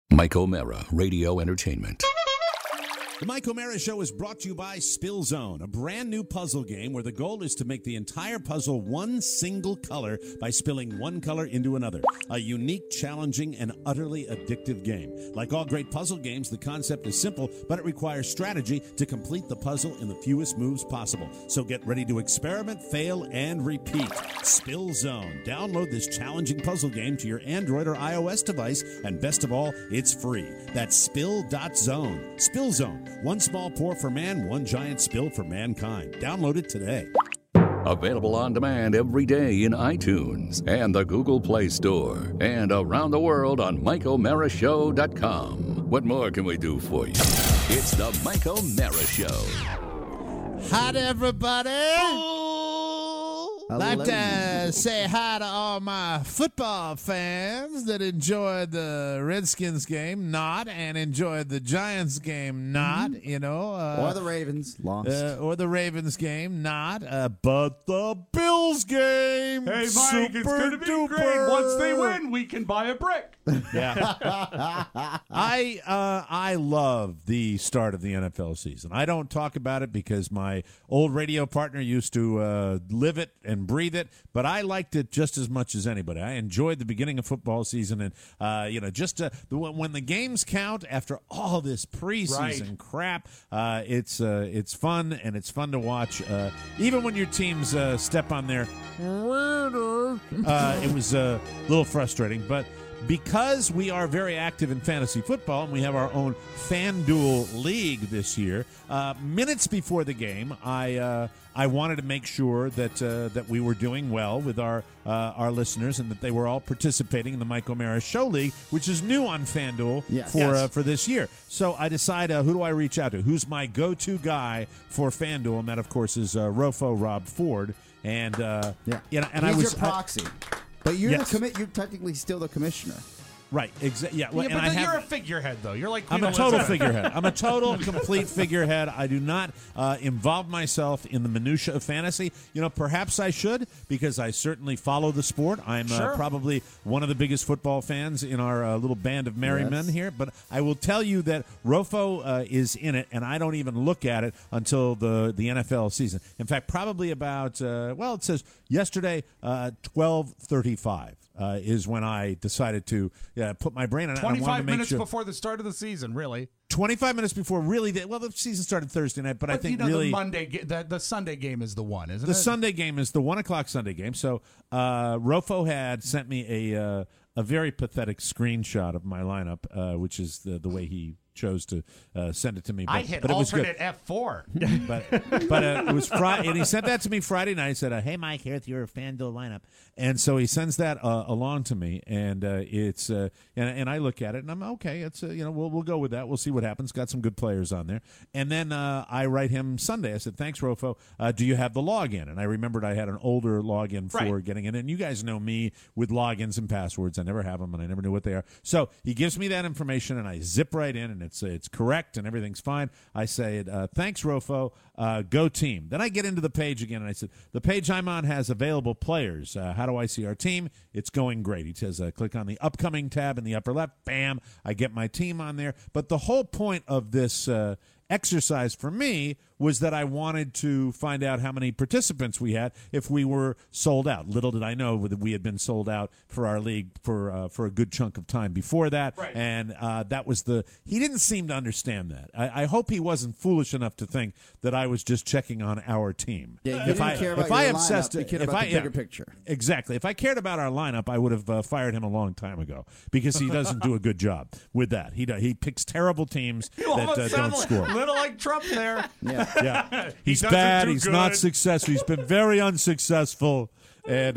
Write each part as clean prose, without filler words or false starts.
Mike O'Mara, Radio Entertainment. The Mike O'Mara Show is brought to you by Spill Zone, a brand new puzzle game where the goal is to make the entire puzzle one single color by spilling one color into another. A unique, challenging, and utterly addictive game. Like all great puzzle games, the concept is simple, but it requires strategy to complete the puzzle in the fewest moves possible. So get ready to experiment, fail, and repeat. Spill Zone. Download this challenging puzzle game to your Android or iOS device, and best of all, it's free. That's spill.zone. Spill Zone. One small pour for man, one giant spill for mankind. Download it today. Available on demand every day in iTunes and the Google Play Store. And around the world on MikeO'MaraShow.com. What more can we do for you? It's the Mike O'Mara Show. Hi to everybody. Like to say hi to all my football fans that enjoyed the Redskins game, and enjoyed the Giants game, or the Ravens lost, or the Ravens game, but the Bills game. Hey, Mike, it's going to be great. Once they win, we can buy a brick. Yeah, I love the start of the NFL season. I don't talk about it because my old radio partner used to live it and breathe it, but I liked it just as much as anybody. I enjoyed the beginning of football season, and when the games count after all this preseason crap, it's fun, and it's fun to watch. Even when your teams step on their it was a little frustrating, but because we are very active in fantasy football and we have our own FanDuel league this year, minutes before the game, I wanted to make sure that we were doing well with our listeners and that they were all participating in the Mike O'Mara Show League, which is new on FanDuel for this year. So I decide who do I reach out to? Who's my go-to guy for FanDuel? And that, of course, is Rofo Rob Ford. And and he's your proxy. But you're you're technically still the commissioner. Right, exactly. Yeah, well, but you're a figurehead, though. You're like I'm a total figurehead. I'm a total, complete figurehead. I do not involve myself in the minutia of fantasy. Perhaps I should, because I certainly follow the sport. I'm probably one of the biggest football fans in our little band of merry men here. But I will tell you that Rofo is in it, and I don't even look at it until the NFL season. In fact, probably about, it says yesterday, 12:35. Is when I decided to put my brain on it. 25 minutes before the start of the season, really. 25 minutes before, really. The season started Thursday night, but I think really the Sunday game is the one, isn't it? The Sunday game is the 1:00 Sunday game. So Rofo had sent me a very pathetic screenshot of my lineup, which is the way he chose to send it to me. I hit but alternate F4. but it was Friday, and he sent that to me Friday night. He said, "Hey, Mike, here's your FanDuel lineup." And so he sends that along to me, and it's and I look at it, and I'm okay. It's we'll go with that. We'll see what happens. Got some good players on there. And then I write him Sunday. I said, "Thanks, Rofo. Do you have the login?" And I remembered I had an older login for getting in. And you guys know me with logins and passwords. I never have them, and I never knew what they are. So he gives me that information, and I zip right in, and it's correct, and everything's fine. I say, "Thanks, Rofo. Go team." Then I get into the page again, and I said, "The page I'm on has available players. How do I see our team?" It's going great. He says, "Click on the upcoming tab in the upper left." Bam! I get my team on there. But the whole point of this exercise for me was that I wanted to find out how many participants we had if we were sold out. Little did I know that we had been sold out for our league for a good chunk of time before that. Right. And that was he didn't seem to understand that. I hope he wasn't foolish enough to think that I was just checking on our team. Yeah, you didn't care about your lineup, you cared about the bigger picture. Exactly. If I cared about our lineup, I would have fired him a long time ago, because he doesn't do a good job with that. He picks terrible teams that don't score. A little like Trump there. Yeah, he's bad. He's not successful. He's been very unsuccessful, and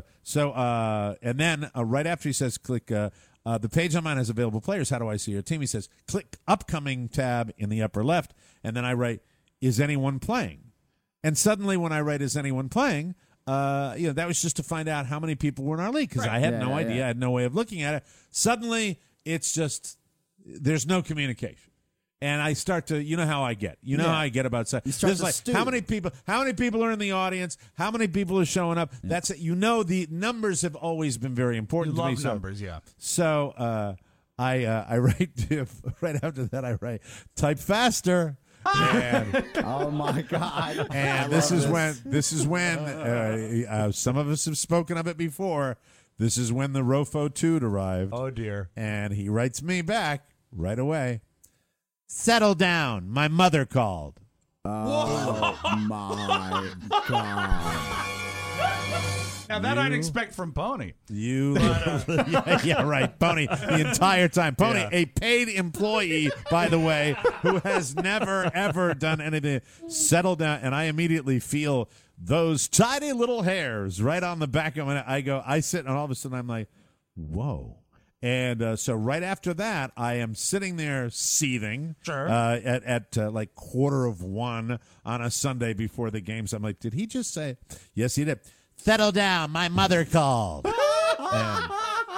and then right after he says, "Click the page I'm on has available players. How do I see your team?" He says, "Click upcoming tab in the upper left," and then I write, "Is anyone playing?" And suddenly, when I write, "Is anyone playing?" that was just to find out how many people were in our league, because I had no idea. I had no way of looking at it. Suddenly, it's just there's no communication. And I start to, how I get. How I get about stuff. There's like, how many people are in the audience? How many people are showing up? That's it. The numbers have always been very important to me. Numbers, yeah. So I write right after that. I write, type faster. And, Oh my God! and this is when some of us have spoken of it before. This is when the Rofo Toot arrived. Oh dear! And he writes me back right away. Settle down. My mother called. Oh my God! Now that I'd expect from Pony. Yeah, right. Pony the entire time. Pony, Yeah. a paid employee, by the way, who has never, ever done anything. Settle down. And I immediately feel those tiny little hairs right on the back of my neck. I sit, and all of a sudden I'm like, whoa. And so right after that, I am sitting there seething. Sure. At like 1:15 on a Sunday before the games. I'm like, did he just say? Yes, he did. Settle down. My mother called. And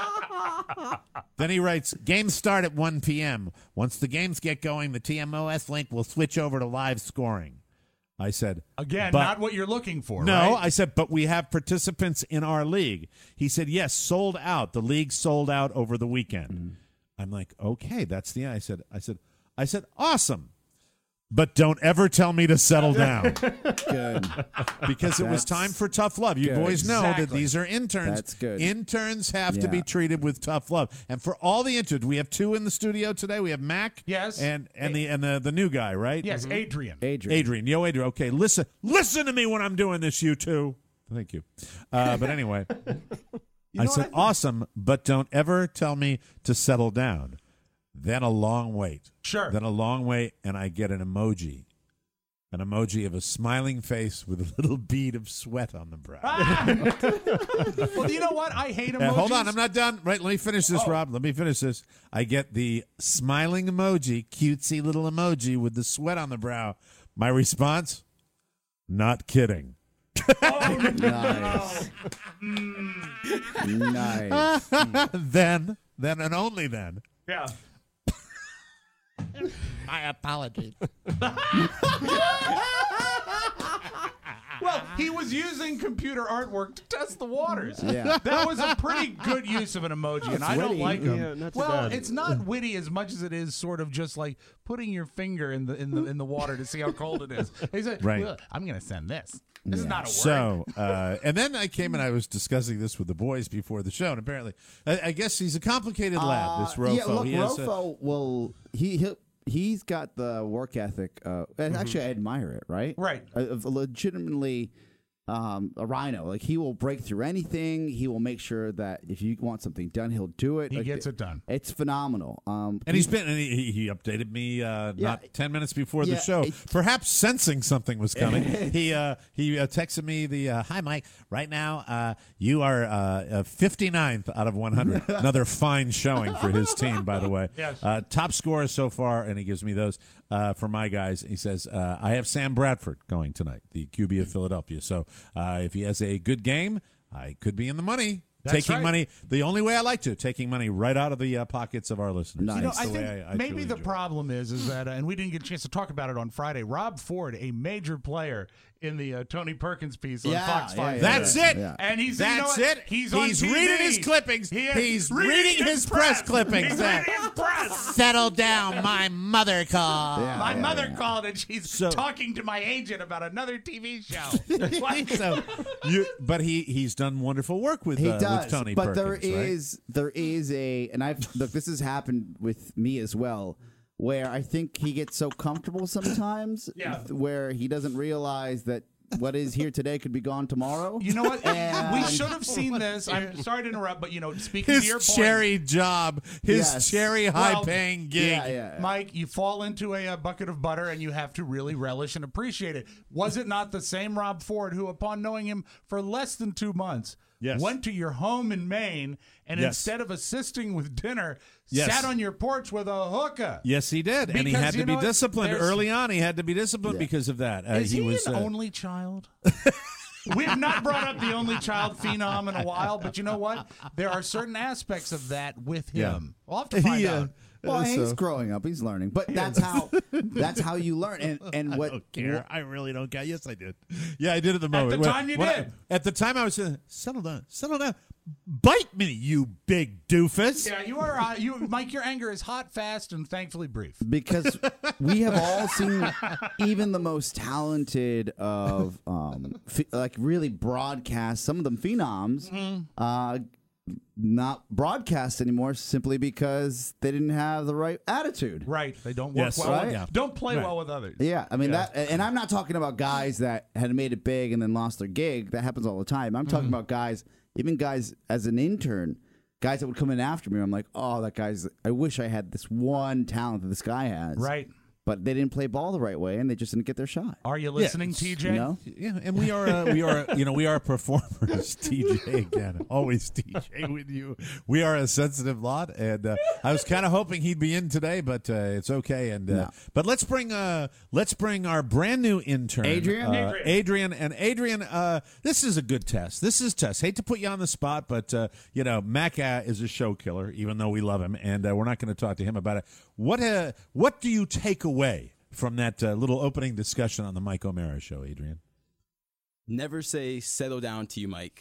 then he writes, games start at 1 p.m. Once the games get going, the TMOS link will switch over to live scoring. I said, Again, but, not what you're looking for, no, right? I said, but we have participants in our league. He said, yes, sold out. The league sold out over the weekend. I'm like, okay, that's the I said, awesome. But don't ever tell me to settle down. Good. Because it was time for tough love. You good. boys know that Exactly. these are interns. That's good. Interns have to Yeah. be treated with tough love. And for all the interns, we have 2 in the studio today. We have Mac, Yes. and the new guy, right? Yes, Adrian. Adrian. Yo, Adrian. Okay, listen to me when I'm doing this, you two. Thank you. But anyway, I said, awesome, but don't ever tell me to settle down. Then a long wait. Sure. Then a long wait, and I get an emoji of a smiling face with a little bead of sweat on the brow. Well, you know what? I hate emojis. Hold on, I'm not done. Right, let me finish this, Rob. Let me finish this. I get the smiling emoji, cutesy little emoji with the sweat on the brow. My response? Not kidding. Nice. Nice. Then and only then. Yeah. My apologies. Well, he was using computer artwork to test the waters. Yeah. That was a pretty good use of an emoji, and I don't witty. like them. Yeah, not too Well, bad. it's not witty as much as it is sort of just like putting your finger in the water to see how cold it is. He said, Right. well, I'm going to send this. This is not a word. So, and then I came and I was discussing this with the boys before the show, and apparently, I guess he's a complicated lad, this Rofo. Yeah, look, He has Rofo he's got the work ethic. And actually, I admire it. Right. Right. Legitimately. A rhino, like he will break through anything. He will make sure that if you want something done, he'll do it. He Like, gets it done. It's phenomenal. and he updated me not 10 minutes before the Yeah, show, perhaps sensing something was coming. he texted me hi Mike, right now you are 59th out of 100. Another fine showing for his team, by the way. Yes. Top scorers so far, and he gives me those for my guys. He says I have Sam Bradford going tonight, the QB of Philadelphia. So if he has a good game, I could be in the money. That's taking right. money the only way I like to, taking money right out of the pockets of our listeners. Nice. You know, That's I the think way I maybe truly the enjoy it. problem is that, and we didn't get a chance to talk about it on Friday. Rob Ford, a major player in the Tony Perkins piece on Yeah, Fox yeah, 5. yeah, That's it. Yeah. And he's That's you know what? it. He's on TV. reading his clippings. He's reading his press clippings. He's reading his press. Settle down. My mother called. Yeah, My yeah, mother yeah. called and she's So- talking to my agent about another TV show. So, but he's done wonderful work with He with does, Tony but Perkins, there is a, and I've look. This has happened with me as well, where I think he gets so comfortable sometimes, Yeah. where he doesn't realize that what is here today could be gone tomorrow. You know what? And- We should have seen this. I'm sorry to interrupt, but speaking His to your point, cherry job, his Yes. cherry high-paying gig. Yeah. Mike, you fall into a bucket of butter and you have to really relish and appreciate it. Was it not the same Rob Ford who, upon knowing him for less than 2 months, Yes. went to your home in Maine and Yes. instead of assisting with dinner, Yes. sat on your porch with a hookah? Yes, he did, and he Because, had to you be know what? disciplined There's- early on. He had to be disciplined because of that. Is he was an only child? We have not brought up the only child phenom in a while, but you know what? There are certain aspects of that with him. Yeah. We'll have to find out. Well, he's So- growing up. He's learning. But that's how you learn. And what? I don't care. I really don't care. Yes, I did. Yeah, I did at the At moment. the time you did. At the time, I was settle down. Bite me, you big doofus. Yeah, you are. Mike, your anger is hot, fast, and thankfully brief. Because we have all seen even the most talented of like really broadcast, some of them phenoms, not broadcast anymore simply because they didn't have the right attitude. Right. They don't work Yes, well. right? With, Yeah. Don't play Right. well with others. Yeah, I mean that, and I'm not talking about guys that had made it big and then lost their gig. That happens all the time. I'm talking about guys, even guys as an intern, guys that would come in after me. I'm like, oh, that guy's. I wish I had this one talent that this guy has. Right. But they didn't play ball the right way, and they just didn't get their shot. Are you listening, it's- TJ? You know? Yeah, and we are performers. TJ again, always TJ with you. We are a sensitive lot, and I was kind of hoping he'd be in today, but it's okay. And but let's bring our brand new intern, Adrian? Adrian. This is a good test. This is test. Hate to put you on the spot, but Mac is a show killer, even though we love him, and we're not going to talk to him about it. What do you take away from that little opening discussion on the Mike O'Mara show, Adrian? Never say settle down to you, Mike.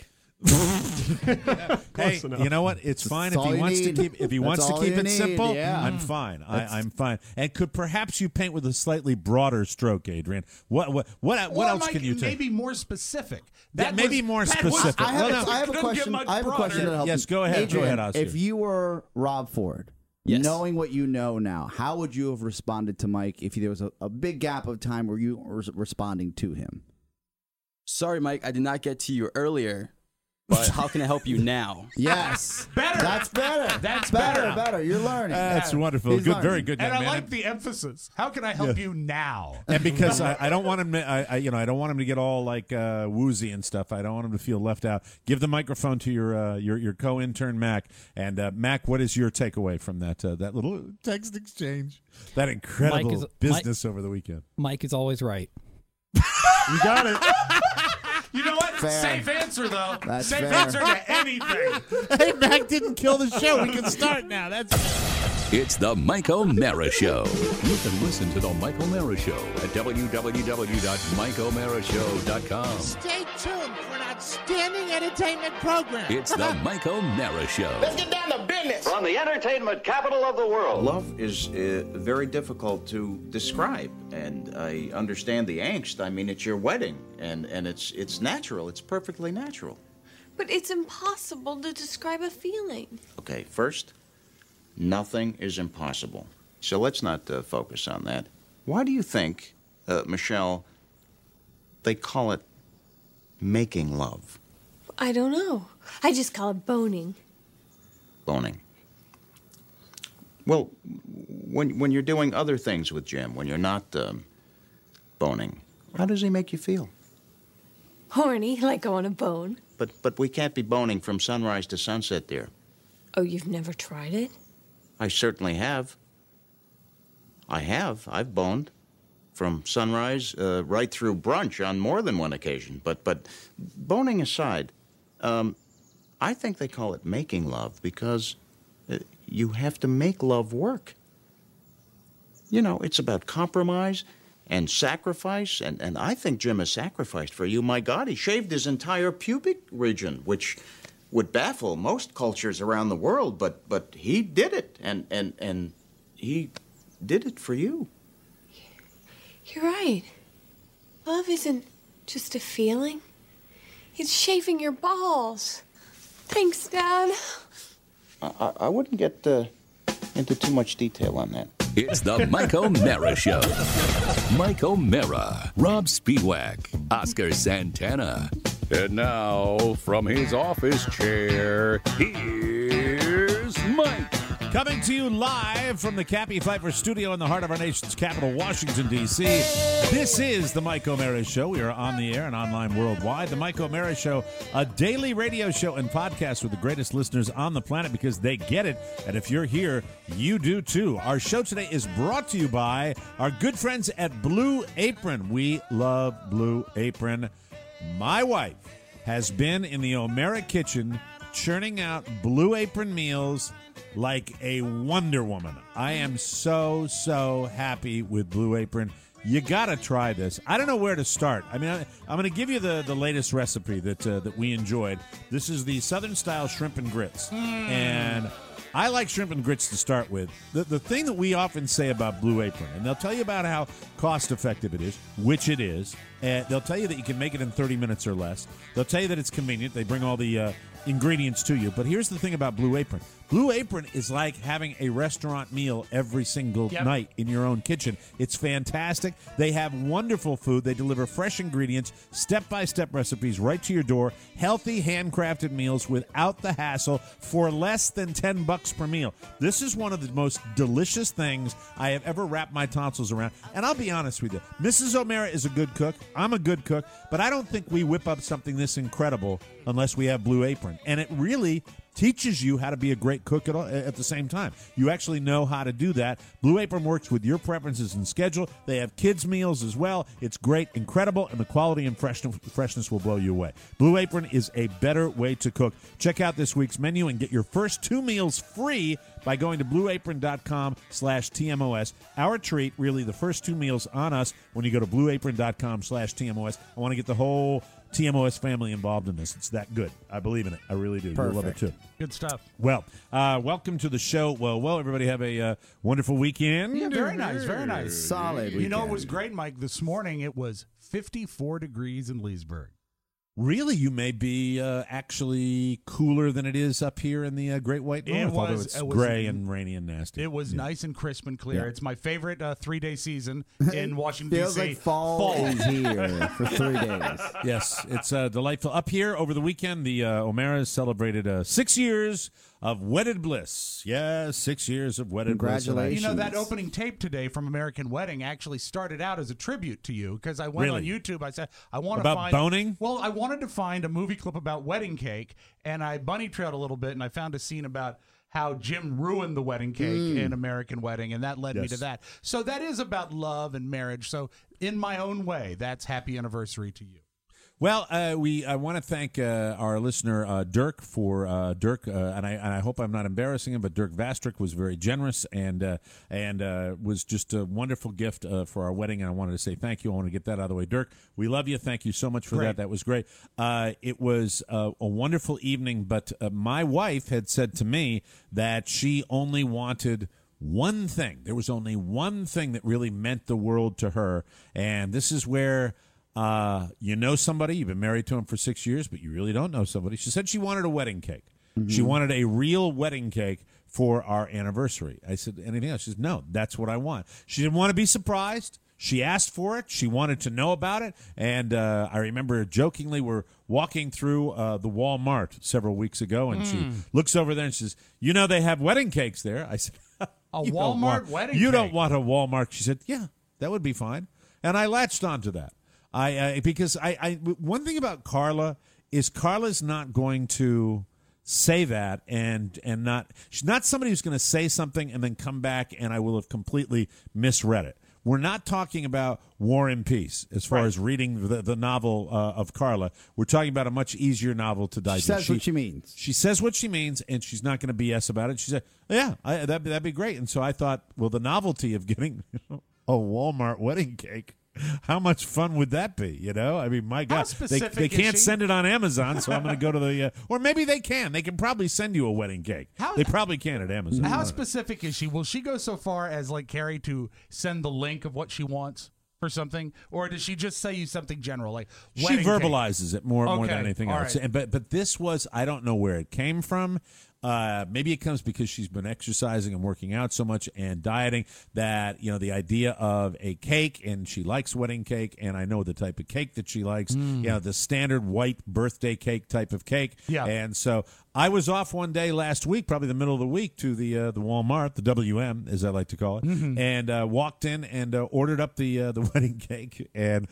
Hey, you know what? It's fine if all he you wants to need. keep That's all it you need, simple. yeah. I'm fine. I'm fine. And could perhaps you paint with a slightly broader stroke, Adrian? What Or, else Mike, can you take? maybe more specific. Yeah, maybe more specific. I have, Well, no. I have a Couldn't get question. much I have a question broader. to help. Yes, you. go ahead. Adrian, Go ahead, Oscar. if you were Rob Ford, Yes. knowing what you know now, how would you have responded to Mike if there was a big gap of time where you were responding to him? Sorry, Mike, I did not get to you earlier, but how can I help you now? Yes. Better. That's better. That's better. better. Better. You're learning. That's wonderful. He's Good, learning. very good, young And I man. like the emphasis. How can I help you now? And because I don't want him to, I don't want him to get all like woozy and stuff. I don't want him to feel left out. Give the microphone to your co-intern Mac. And Mac, what is your takeaway from that little text exchange? That incredible business over the weekend. Mike is always right. You got it. You know what? Fair. Safe answer, though. That's Safe fair. answer to anything. Hey, Mac didn't kill the show. We can start now. That's. It's the Mike O'Mara Show. You can listen to the Mike O'Mara Show at www.mikeomarashow.com. Stay tuned for an outstanding entertainment program. It's the Mike O'Mara Show. Get down to business. From the entertainment capital of the world. Love is very difficult to describe, and I understand the angst. I mean, it's your wedding, and it's natural. It's perfectly natural. But it's impossible to describe a feeling. Okay, first, nothing is impossible. So let's not focus on that. Why do you think, Michelle, they call it making love? I don't know. I just call it boning. Boning. Well, when you're doing other things with Jim, when you're not boning, how does he make you feel? Horny, like I want to bone. But we can't be boning from sunrise to sunset, dear. Oh, you've never tried it? I certainly have. I've boned from sunrise right through brunch on more than one occasion. But boning aside, I think they call it making love because you have to make love work. You know, it's about compromise and sacrifice, and I think Jim has sacrificed for you. My God, he shaved his entire pubic region, which would baffle most cultures around the world, but he did it, and he did it for you. You're right. Love isn't just a feeling. It's shaving your balls. Thanks, Dad. I wouldn't get into too much detail on that. It's the Mike O'Mara Show. Mike O'Mara, Rob Spiewak, Oscar Santana. And now, from his office chair, here's Mike. Coming to you live from the Cappy Pfeiffer studio in the heart of our nation's capital, Washington, D.C. This is the Mike O'Mara Show. We are on the air and online worldwide. The Mike O'Mara Show, a daily radio show and podcast with the greatest listeners on the planet because they get it. And if you're here, you do too. Our show today is brought to you by our good friends at Blue Apron. We love Blue Apron. My wife has been in the O'Mara kitchen churning out Blue Apron meals like a Wonder Woman. I am so happy with Blue Apron. You got to try this. I don't know where to start. I mean, I'm going to give you the latest recipe that we enjoyed. This is the Southern Style Shrimp and Grits. And I like shrimp and grits to start with. The thing that we often say about Blue Apron, and they'll tell you about how cost-effective it is, which it is. They'll tell you that you can make it in 30 minutes or less. They'll tell you that it's convenient. They bring all the ingredients to you. But here's the thing about Blue Apron. Blue Apron is like having a restaurant meal every single night in your own kitchen. It's fantastic. They have wonderful food. They deliver fresh ingredients, step-by-step recipes right to your door, healthy, handcrafted meals without the hassle for less than $10 per meal. This is one of the most delicious things I have ever wrapped my tonsils around. And I'll be honest with you, Mrs. O'Mara is a good cook. I'm a good cook. But I don't think we whip up something this incredible unless we have Blue Apron. And it really teaches you how to be a great cook at the same time. You actually know how to do that. Blue Apron works with your preferences and schedule. They have kids' meals as well. It's great, incredible, and the quality and freshness will blow you away. Blue Apron is a better way to cook. Check out this week's menu and get your first 2 meals free by going to blueapron.com/TMOS. Our treat, really, the first 2 meals on us when you go to blueapron.com/TMOS. I want to get the whole TMOS family involved in this. It's that good. I believe in it. I really do. You'll love it, too. Good stuff. Well, welcome to the show. Well, everybody have a wonderful weekend. Yeah, very nice, very nice. Solid weekend. You know, it was great, Mike. This morning it was 54 degrees in Leesburg. Really, you may be actually cooler than it is up here in the Great White North, although it's gray and rainy and nasty. It was nice and crisp and clear. Yeah. It's my favorite 3-day season in Washington, Feels D.C. like fall is here for 3 days. Yes, it's delightful. Up here over the weekend, the O'Maras celebrated 6 years of wedded bliss. Yeah, 6 years of wedded bliss. Congratulations. You know, that opening tape today from American Wedding actually started out as a tribute to you because I went on YouTube. I said, I want to find... About boning? Well, I wanted to find a movie clip about wedding cake, and I bunny trailed a little bit, and I found a scene about how Jim ruined the wedding cake in American Wedding, and that led me to that. So that is about love and marriage. So in my own way, that's happy anniversary to you. Well, I want to thank our listener Dirk for Dirk, and I hope I'm not embarrassing him, but Dirk Vastrick was very generous and was just a wonderful gift for our wedding, and I wanted to say thank you. I want to get that out of the way, Dirk. We love you. Thank you so much for that. That was great. It was a wonderful evening, but my wife had said to me that she only wanted one thing. There was only one thing that really meant the world to her, and this is where. You know somebody, you've been married to him for 6 years, but you really don't know somebody. She said she wanted a wedding cake. Mm-hmm. She wanted a real wedding cake for our anniversary. I said, anything else? She said, no, that's what I want. She didn't want to be surprised. She asked for it. She wanted to know about it. And I remember jokingly we're walking through the Walmart several weeks ago, and she looks over there and says, you know they have wedding cakes there. I said, a Walmart wedding cake? You don't want a Walmart. She said, yeah, that would be fine. And I latched onto that. Because one thing about Carla is Carla's not going to say that and not she's not somebody who's going to say something and then come back and I will have completely misread it. We're not talking about War and Peace as far as reading the novel of Carla. We're talking about a much easier novel to digest. She says what she means. She says what she means, and she's not going to BS about it. She said, yeah, that'd be great. And so I thought, well, the novelty of getting a Walmart wedding cake, how much fun would that be? You know, I mean, my God, they can't send it on Amazon, so I'm going to go to the, or maybe they can. They can probably send you a wedding cake. They probably can at Amazon. How specific is she? Will she go so far as like Carrie to send the link of what she wants for something, or does she just say you something general like she verbalizes it more than anything else? Right. But this was, I don't know where it came from. Maybe it comes because she's been exercising and working out so much and dieting that, you know, the idea of a cake, and she likes wedding cake, and I know the type of cake that she likes, you know, the standard white birthday cake type of cake. Yeah. And so I was off one day last week, probably the middle of the week, to the Walmart, the WM, as I like to call it, and walked in and ordered up the wedding cake, and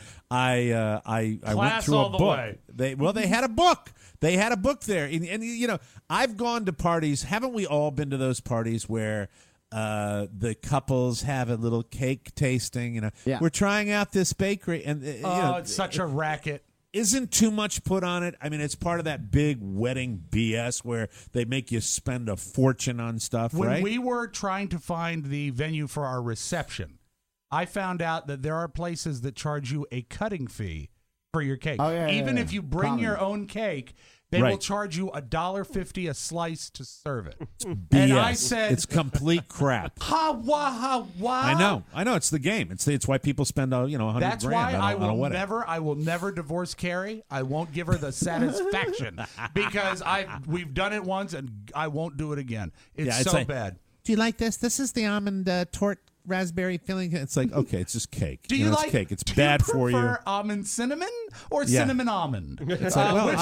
I went through a book. They had a book. They had a book there, and you know, I've gone to parties. Haven't we all been to those parties where the couples have a little cake tasting? You know, we're trying out this bakery, and you know, it's such a racket. isn't too much put on it. I mean, it's part of that big wedding BS where they make you spend a fortune on stuff, When right? we were trying to find the venue for our reception, I found out that there are places that charge you a cutting fee for your cake. Oh, yeah, Even yeah, if yeah. you bring Common. your own cake, they Right. will charge you $1.50 a slice to serve it. BS. And I said, it's complete crap. ha wah. I know. It's the game. It's why people spend $100 That's grand why on, I on a will wedding. never divorce Carrie. I won't give her the satisfaction because we've done it once and I won't do it again. It's it's so like, bad. Do you like this? This is the almond tort raspberry filling. It's like, okay, it's just cake. Do you it's like cake? It's do bad you for you. prefer almond cinnamon or Yeah. cinnamon almond? It's like, well,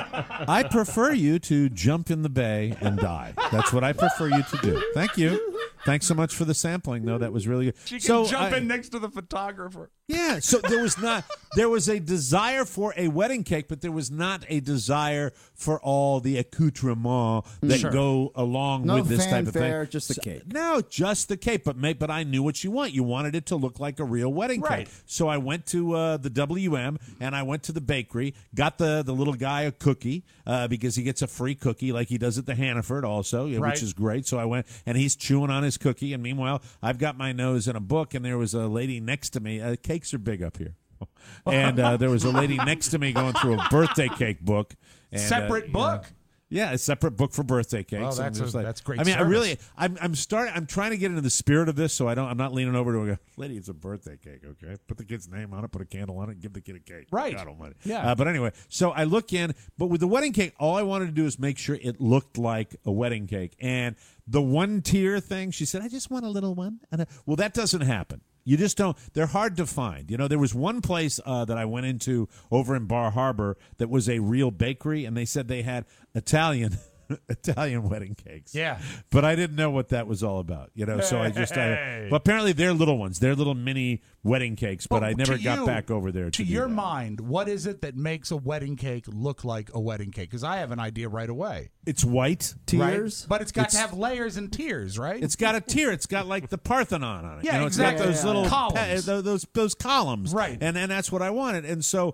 I prefer you to jump in the bay and die. That's what I prefer you to do. Thank you. Thanks so much for the sampling, though. That was really good. She can jump in next to the photographer. Yeah, so there was a desire for a wedding cake, but there was not a desire for all the accoutrements that Sure. go along No with this type of fanfare, thing. just the cake. No, just the cake. But I knew what you want. You wanted it to look like a real wedding Right. cake. So I went to the WM and I went to the bakery, got the little guy a cookie because he gets a free cookie like he does at the Hannaford also, Right. which is great. So I went and he's chewing on his cookie, and meanwhile I've got my nose in a book, and there was a lady next to me. Cakes are big up here. And there was a lady next to me going through a birthday cake book. And, Separate book? Yeah, a separate book for birthday cakes. Oh, And that's just that's great I mean, service. I'm trying to get into the spirit of this, so I'm not leaning over to a lady. It's a birthday cake, okay? Put the kid's name on it, put a candle on it, and give the kid a cake. Right. God almighty. Yeah. But anyway, so I look in, but with the wedding cake, all I wanted to do is make sure it looked like a wedding cake. And the one tier thing, she said, I just want a little one. Well, that doesn't happen. You just don't. They're hard to find. There was one place that I went into over in Bar Harbor that was a real bakery, and they said they had Italian wedding cakes. Yeah. But I didn't know what that was all about, so I just but apparently they're little ones. They're little mini wedding cakes, but I never got back over there To do your that. mind, what is it that makes a wedding cake look like a wedding cake? Because I have an idea right away. It's white. Tiers? Right? But it's got to have layers and tiers, right? It's got a tier. It's got like the Parthenon on it. Yeah, It's got exactly. those little Columns. those columns. Right. And that's what I wanted. And so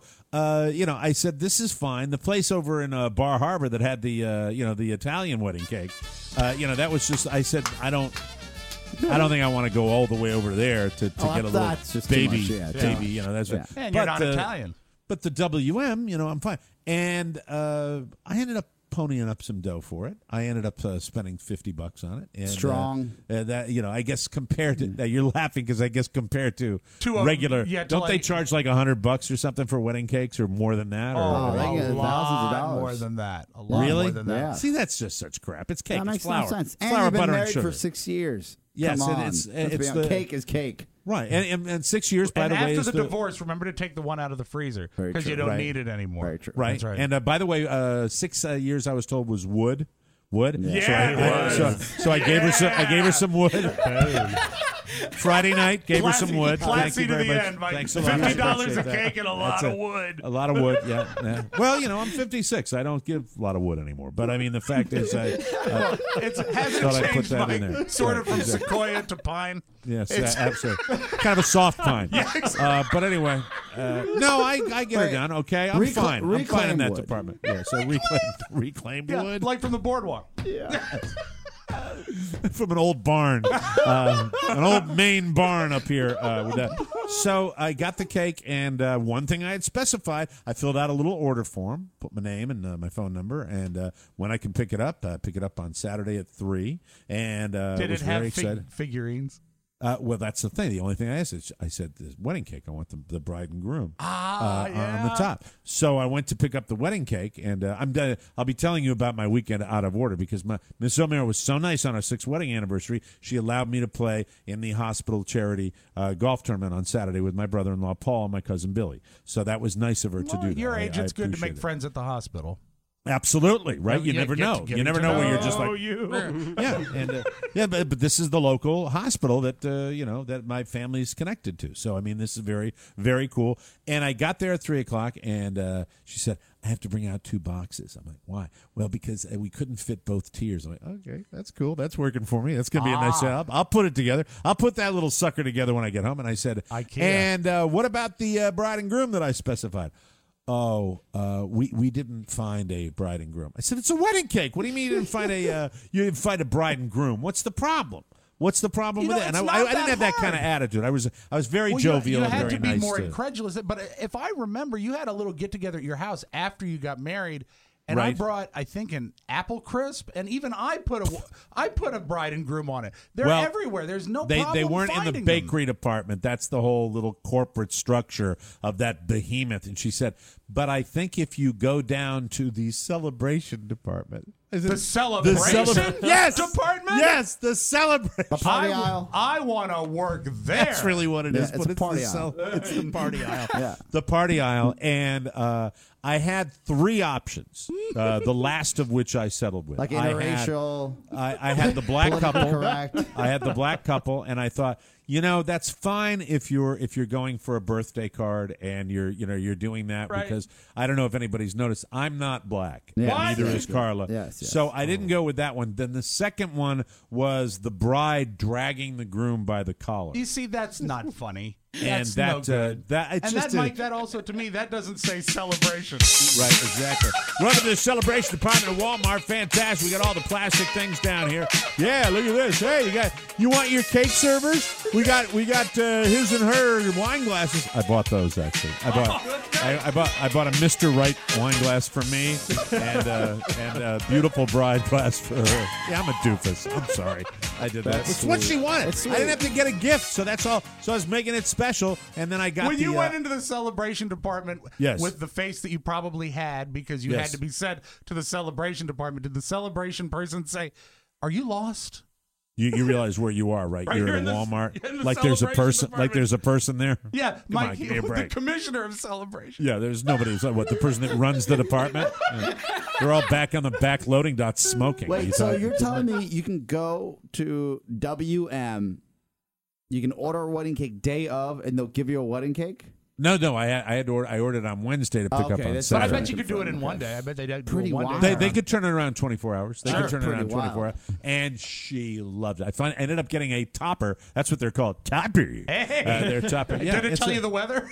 I said this is fine. The place over in Bar Harbor that had the the Italian wedding cake, that was just. I said I don't think I want to go all the way over there to get a little that's just too baby much, yeah. baby. That's Yeah. what. And you're not Italian. But the WM, I'm fine. And I ended up ponying up some dough for it. I ended up spending $50 on it. And, Strong. That I guess compared to you're laughing because I guess compared to a- regular, yeah, to don't they like- charge like $100 or something for wedding cakes or more than that? Oh, or, they get a thousands of lot dollars. more than that. A lot Really? more than that. Yeah. See, that's just such crap. It's cake. That It's makes flour. no sense. And Flour, you've been butter, and married sugar. for 6 years. Yes, Come and on. it's Let's be the- honest. Cake is cake. Right, and 6 years, by And the way, after is the divorce, remember to take the one out of the freezer Very because you true. don't Right. need it anymore. Very true. Right. That's right. And by the way, 6 years I was told was wood. Wood. Yeah, So I gave her some wood. Friday night gave her some wood. Thank Classy you to very the much. end, Mike. Thanks a lot. I $50 appreciate a that. cake and a lot That's of wood. A lot of wood. Yeah. Well, I'm 56. I don't give a lot of wood anymore. But I mean, the fact is, It hasn't Thought I'd put changed, that in Mike. there. Sort Right, of from exactly. sequoia to pine. yes, It's- absolutely. Kind of a soft pine. But anyway, no, I get her Wait. done. Okay, I'm fine. I'm fine in reclaimed that wood. department. Yeah. So reclaimed Yeah, wood. like from the boardwalk. From an old barn, an old Maine barn up here. With that. So I got the cake, and one thing I had specified, I filled out a little order form, put my name and my phone number, and when I can pick it up on Saturday at 3. And Did was it very have excited. figurines? Well, that's the thing. The only thing I asked is, I said, the wedding cake. I want the bride and groom on the top. So I went to pick up the wedding cake, and I'll be telling you about my weekend out of order because Miss O'Meara was so nice on our 6th wedding anniversary. She allowed me to play in the hospital charity golf tournament on Saturday with my brother-in-law Paul and my cousin Billy. So that was nice of her to do that. Your age, I it's good to appreciate make it. friends at the Absolutely. Absolutely, right? You Yeah, never get know. to- You never know where you're just like, you. yeah, and but this is the local hospital that that my family's connected to. So I mean, this is very, very cool. And I got there at 3:00, and she said, "I have to bring out 2 boxes." I'm like, "Why?" Well, because we couldn't fit both tiers. I'm like, "Okay, that's cool. That's working for me. That's gonna be a nice job. I'll put it together. I'll put that little sucker together when I get home." And I said, IKEA. "And what about the bride and groom that I specified?" we didn't find a bride and groom. I said, it's a wedding cake. What do you mean you didn't find a bride and groom? What's the problem? What's the problem with it? And I didn't have that kind of attitude. I was very jovial and very nice. You had to be more incredulous. But if I remember, you had a little get together at your house after you got married. And I brought, I think, an apple crisp, and even I put a bride and groom on it. They're everywhere. There's no problem. They weren't in the bakery department. That's the whole little corporate structure of that behemoth. And she said, but I think if you go down to the celebration department. The celebration yes, department? Yes, the celebration. The party aisle. I want to work there. That's really what it is. It's a party aisle. It's the party aisle. Yeah. The party aisle. And I had 3 options, the last of which I settled with. Like interracial. I had the black couple. Correct. I had the black couple, and I thought, that's fine if you're going for a birthday card and you're doing that because I don't know if anybody's noticed, I'm not black. Yeah. Neither is Carla. Yes. So I didn't go with that one. Then the second one was the bride dragging the groom by the collar. You see, that's not funny. And that also to me that doesn't say celebration. Right, exactly. Welcome to the celebration department of Walmart. Fantastic. We got all the plastic things down here. Yeah, look at this. Hey, you want your cake servers? We got his and her wine glasses. I bought those actually. I bought a Mr. Right wine glass for me and a beautiful bride glass for her. Yeah, I'm a doofus. I'm sorry. I did that. It's what she wanted. I didn't have to get a gift, so that's all. So I was making it special, and then I got when you went into the celebration department yes. with the face that you probably had because you yes. had to be sent to the celebration department. Did the celebration person say, "Are you lost"? You realize where you are, right? You're in Walmart. Like there's a person. Like there's a person there. Yeah, Mike, the commissioner of celebration. Yeah, there's nobody. What, the person that runs the department? Yeah. They're all back on the back loading dots smoking. Wait, so you're telling me you can go to WM, you can order a wedding cake day of, and they'll give you a wedding cake? No, I ordered on Wednesday to pick up on Saturday. But I bet you could do it in one day. I bet they did pretty one day. They could turn it around 24 hours. They could turn it around 24 hours. And she loved it. I ended up getting a topper. That's what they're called, topper. Hey. They're topper. Yeah, did it tell you the weather?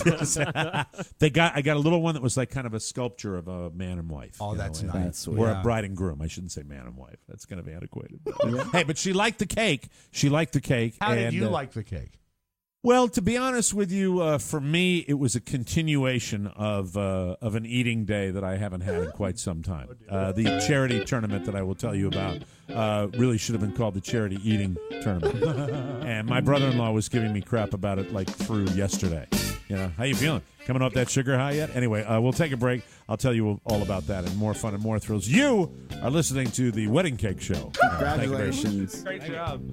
I got a little one that was like kind of a sculpture of a man and wife. Oh, that's nice. That's sweet. Or a bride and groom. I shouldn't say man and wife. That's going to be antiquated. Hey, but she liked the cake. How did you like the cake? Well, to be honest with you, for me, it was a continuation of an eating day that I haven't had in quite some time. The charity tournament that I will tell you about really should have been called the charity eating tournament. And my brother-in-law was giving me crap about it like through yesterday. How you feeling? Coming off that sugar high yet? Anyway, we'll take a break. I'll tell you all about that and more fun and more thrills. You are listening to the Wedding Cake Show. Congratulations. Great job.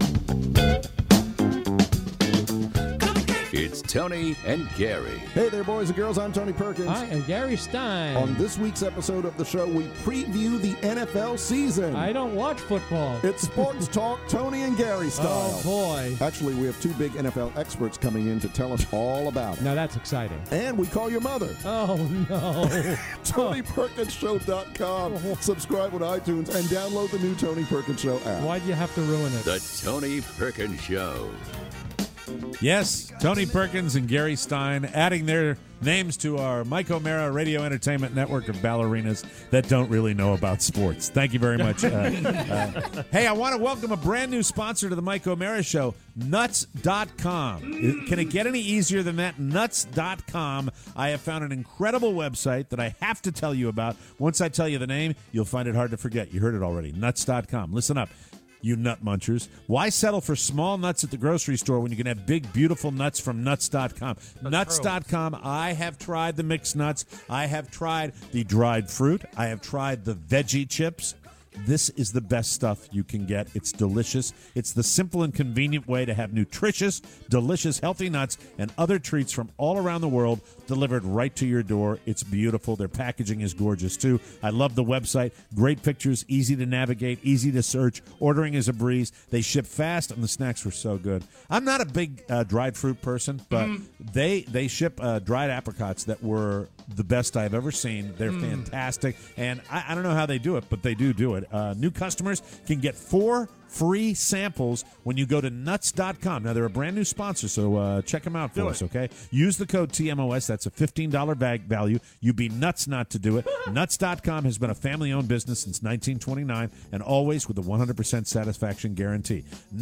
It's Tony and Gary. Hey there, boys and girls. I'm Tony Perkins. I am Gary Stein. On this week's episode of the show, we preview the NFL season. I don't watch football. It's Sports Talk, Tony and Gary style. Oh, boy. Actually, we have 2 big NFL experts coming in to tell us all about it. Now, that's exciting. And we call your mother. Oh, no. TonyPerkinsShow.com. Subscribe on iTunes and download the new Tony Perkins Show app. Why'd you have to ruin it? The Tony Perkins Show. Yes, Tony Perkins and Gary Stein adding their names to our Mike O'Mara Radio Entertainment Network of ballerinas that don't really know about sports. Thank you very much. Hey, I want to welcome a brand new sponsor to the Mike O'Mara Show, Nuts.com. Can it get any easier than that? Nuts.com. I have found an incredible website that I have to tell you about. Once I tell you the name, you'll find it hard to forget. You heard it already. Nuts.com. Listen up. You nut munchers. Why settle for small nuts at the grocery store when you can have big, beautiful nuts from Nuts.com? Nuts.com. I have tried the mixed nuts. I have tried the dried fruit. I have tried the veggie chips. This is the best stuff you can get. It's delicious. It's the simple and convenient way to have nutritious, delicious, healthy nuts and other treats from all around the world delivered right to your door. It's beautiful. Their packaging is gorgeous, too. I love the website. Great pictures, easy to navigate, easy to search. Ordering is a breeze. They ship fast, and the snacks were so good. I'm not a big dried fruit person, but they ship dried apricots that were the best I've ever seen. They're fantastic, and I don't know how they do it, but they do it. New customers can get 4 free samples when you go to nuts.com. Now, they're a brand new sponsor, so check them out for us, okay? Use the code TMOS. That's a $15 bag value. You'd be nuts not to do it. Nuts.com has been a family-owned business since 1929 and always with a 100% satisfaction guarantee.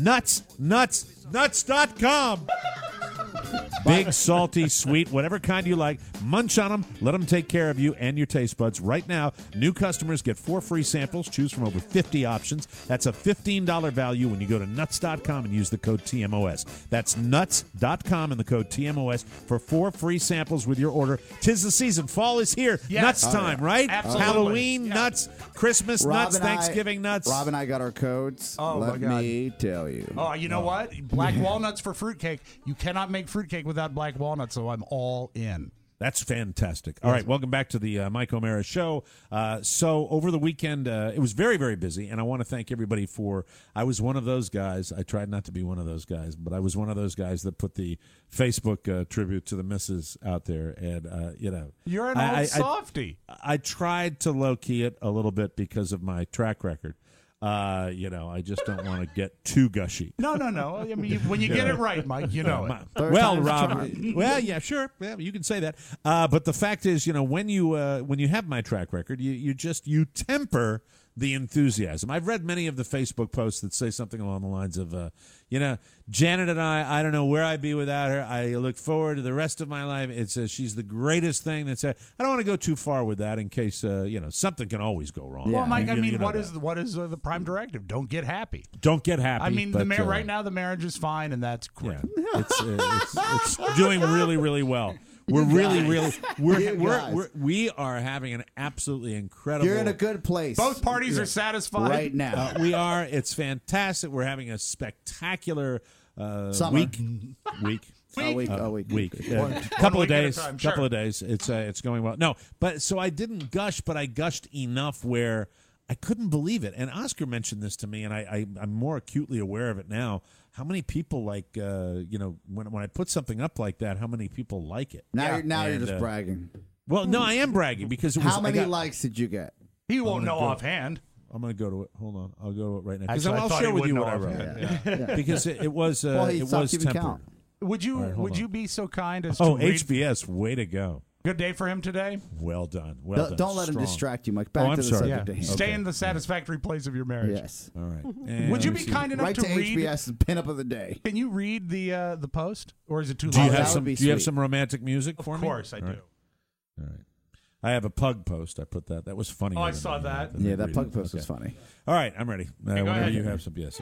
Nuts.com. Big, salty, sweet, whatever kind you like. Munch on them. Let them take care of you and your taste buds. Right now, new customers get 4 free samples. Choose from over 50 options. That's a $15 value when you go to nuts.com and use the code TMOS. That's nuts.com and the code TMOS for 4 free samples with your order. 'Tis the season. Fall is here. Yes. Nuts time, right? Absolutely. Halloween nuts, Christmas Rob nuts, and I- Thanksgiving nuts. Rob and I got our codes. Oh, Let my God. me tell you. Oh, you know what? Black walnuts for fruitcake. You cannot make fruitcake without black walnuts, so I'm all in. That's fantastic. All right, welcome back to the Mike O'Mara Show. So over the weekend, it was very, very busy, and I want to thank everybody I was one of those guys. I tried not to be one of those guys, but I was one of those guys that put the Facebook tribute to the missus out there, and, You're an old softy. I tried to low-key it a little bit because of my track record. I just don't want to get too gushy. No. I mean, when you get it right, Mike, you know it. Well, Rob. Well, yeah, sure. Yeah, you can say that. But the fact is, when you have my track record, you temper the enthusiasm. I've read many of the Facebook posts that say something along the lines of, Janet and I don't know where I'd be without her. I look forward to the rest of my life. It says she's the greatest thing. I don't want to go too far with that in case, something can always go wrong. Well, Mike, what is the prime directive? Don't get happy. Don't get happy. I mean, right now the marriage is fine, and that's great. Yeah, it's doing really, really well. We're we are having an absolutely incredible. You're in a good place. Both parties are satisfied right now. We are. It's fantastic. We're having a spectacular week. Couple of days. Couple of days. It's going well. No, but so I didn't gush, but I gushed enough where I couldn't believe it. And Oscar mentioned this to me, and I'm more acutely aware of it now. How many people when I put something up like that, how many people like it? Now you're just bragging. Well, no, I am bragging because it was. How many likes did you get? He won't know offhand. I'm going to go to it. Hold on, I'll go to it right now because Actually, I'll share with you what I wrote. Yeah. Because it was it was tempered. Would you Would you be so kind as to HBS, way to go. Good day for him today. Well done. Don't let him distract you, Mike. Back to the subject at hand. Stay in the satisfactory place of your marriage. Yes. All right. Would you be kind enough to read HBS pinup of the day? Can you read the post, or is it too long? long? Do you have some romantic music for me? Of course, I do. All right. I have a pug post. I put that. That was funny. Oh, I saw that. Yeah, that pug post was funny. All right, I'm ready. Whenever ahead. you have some, yes.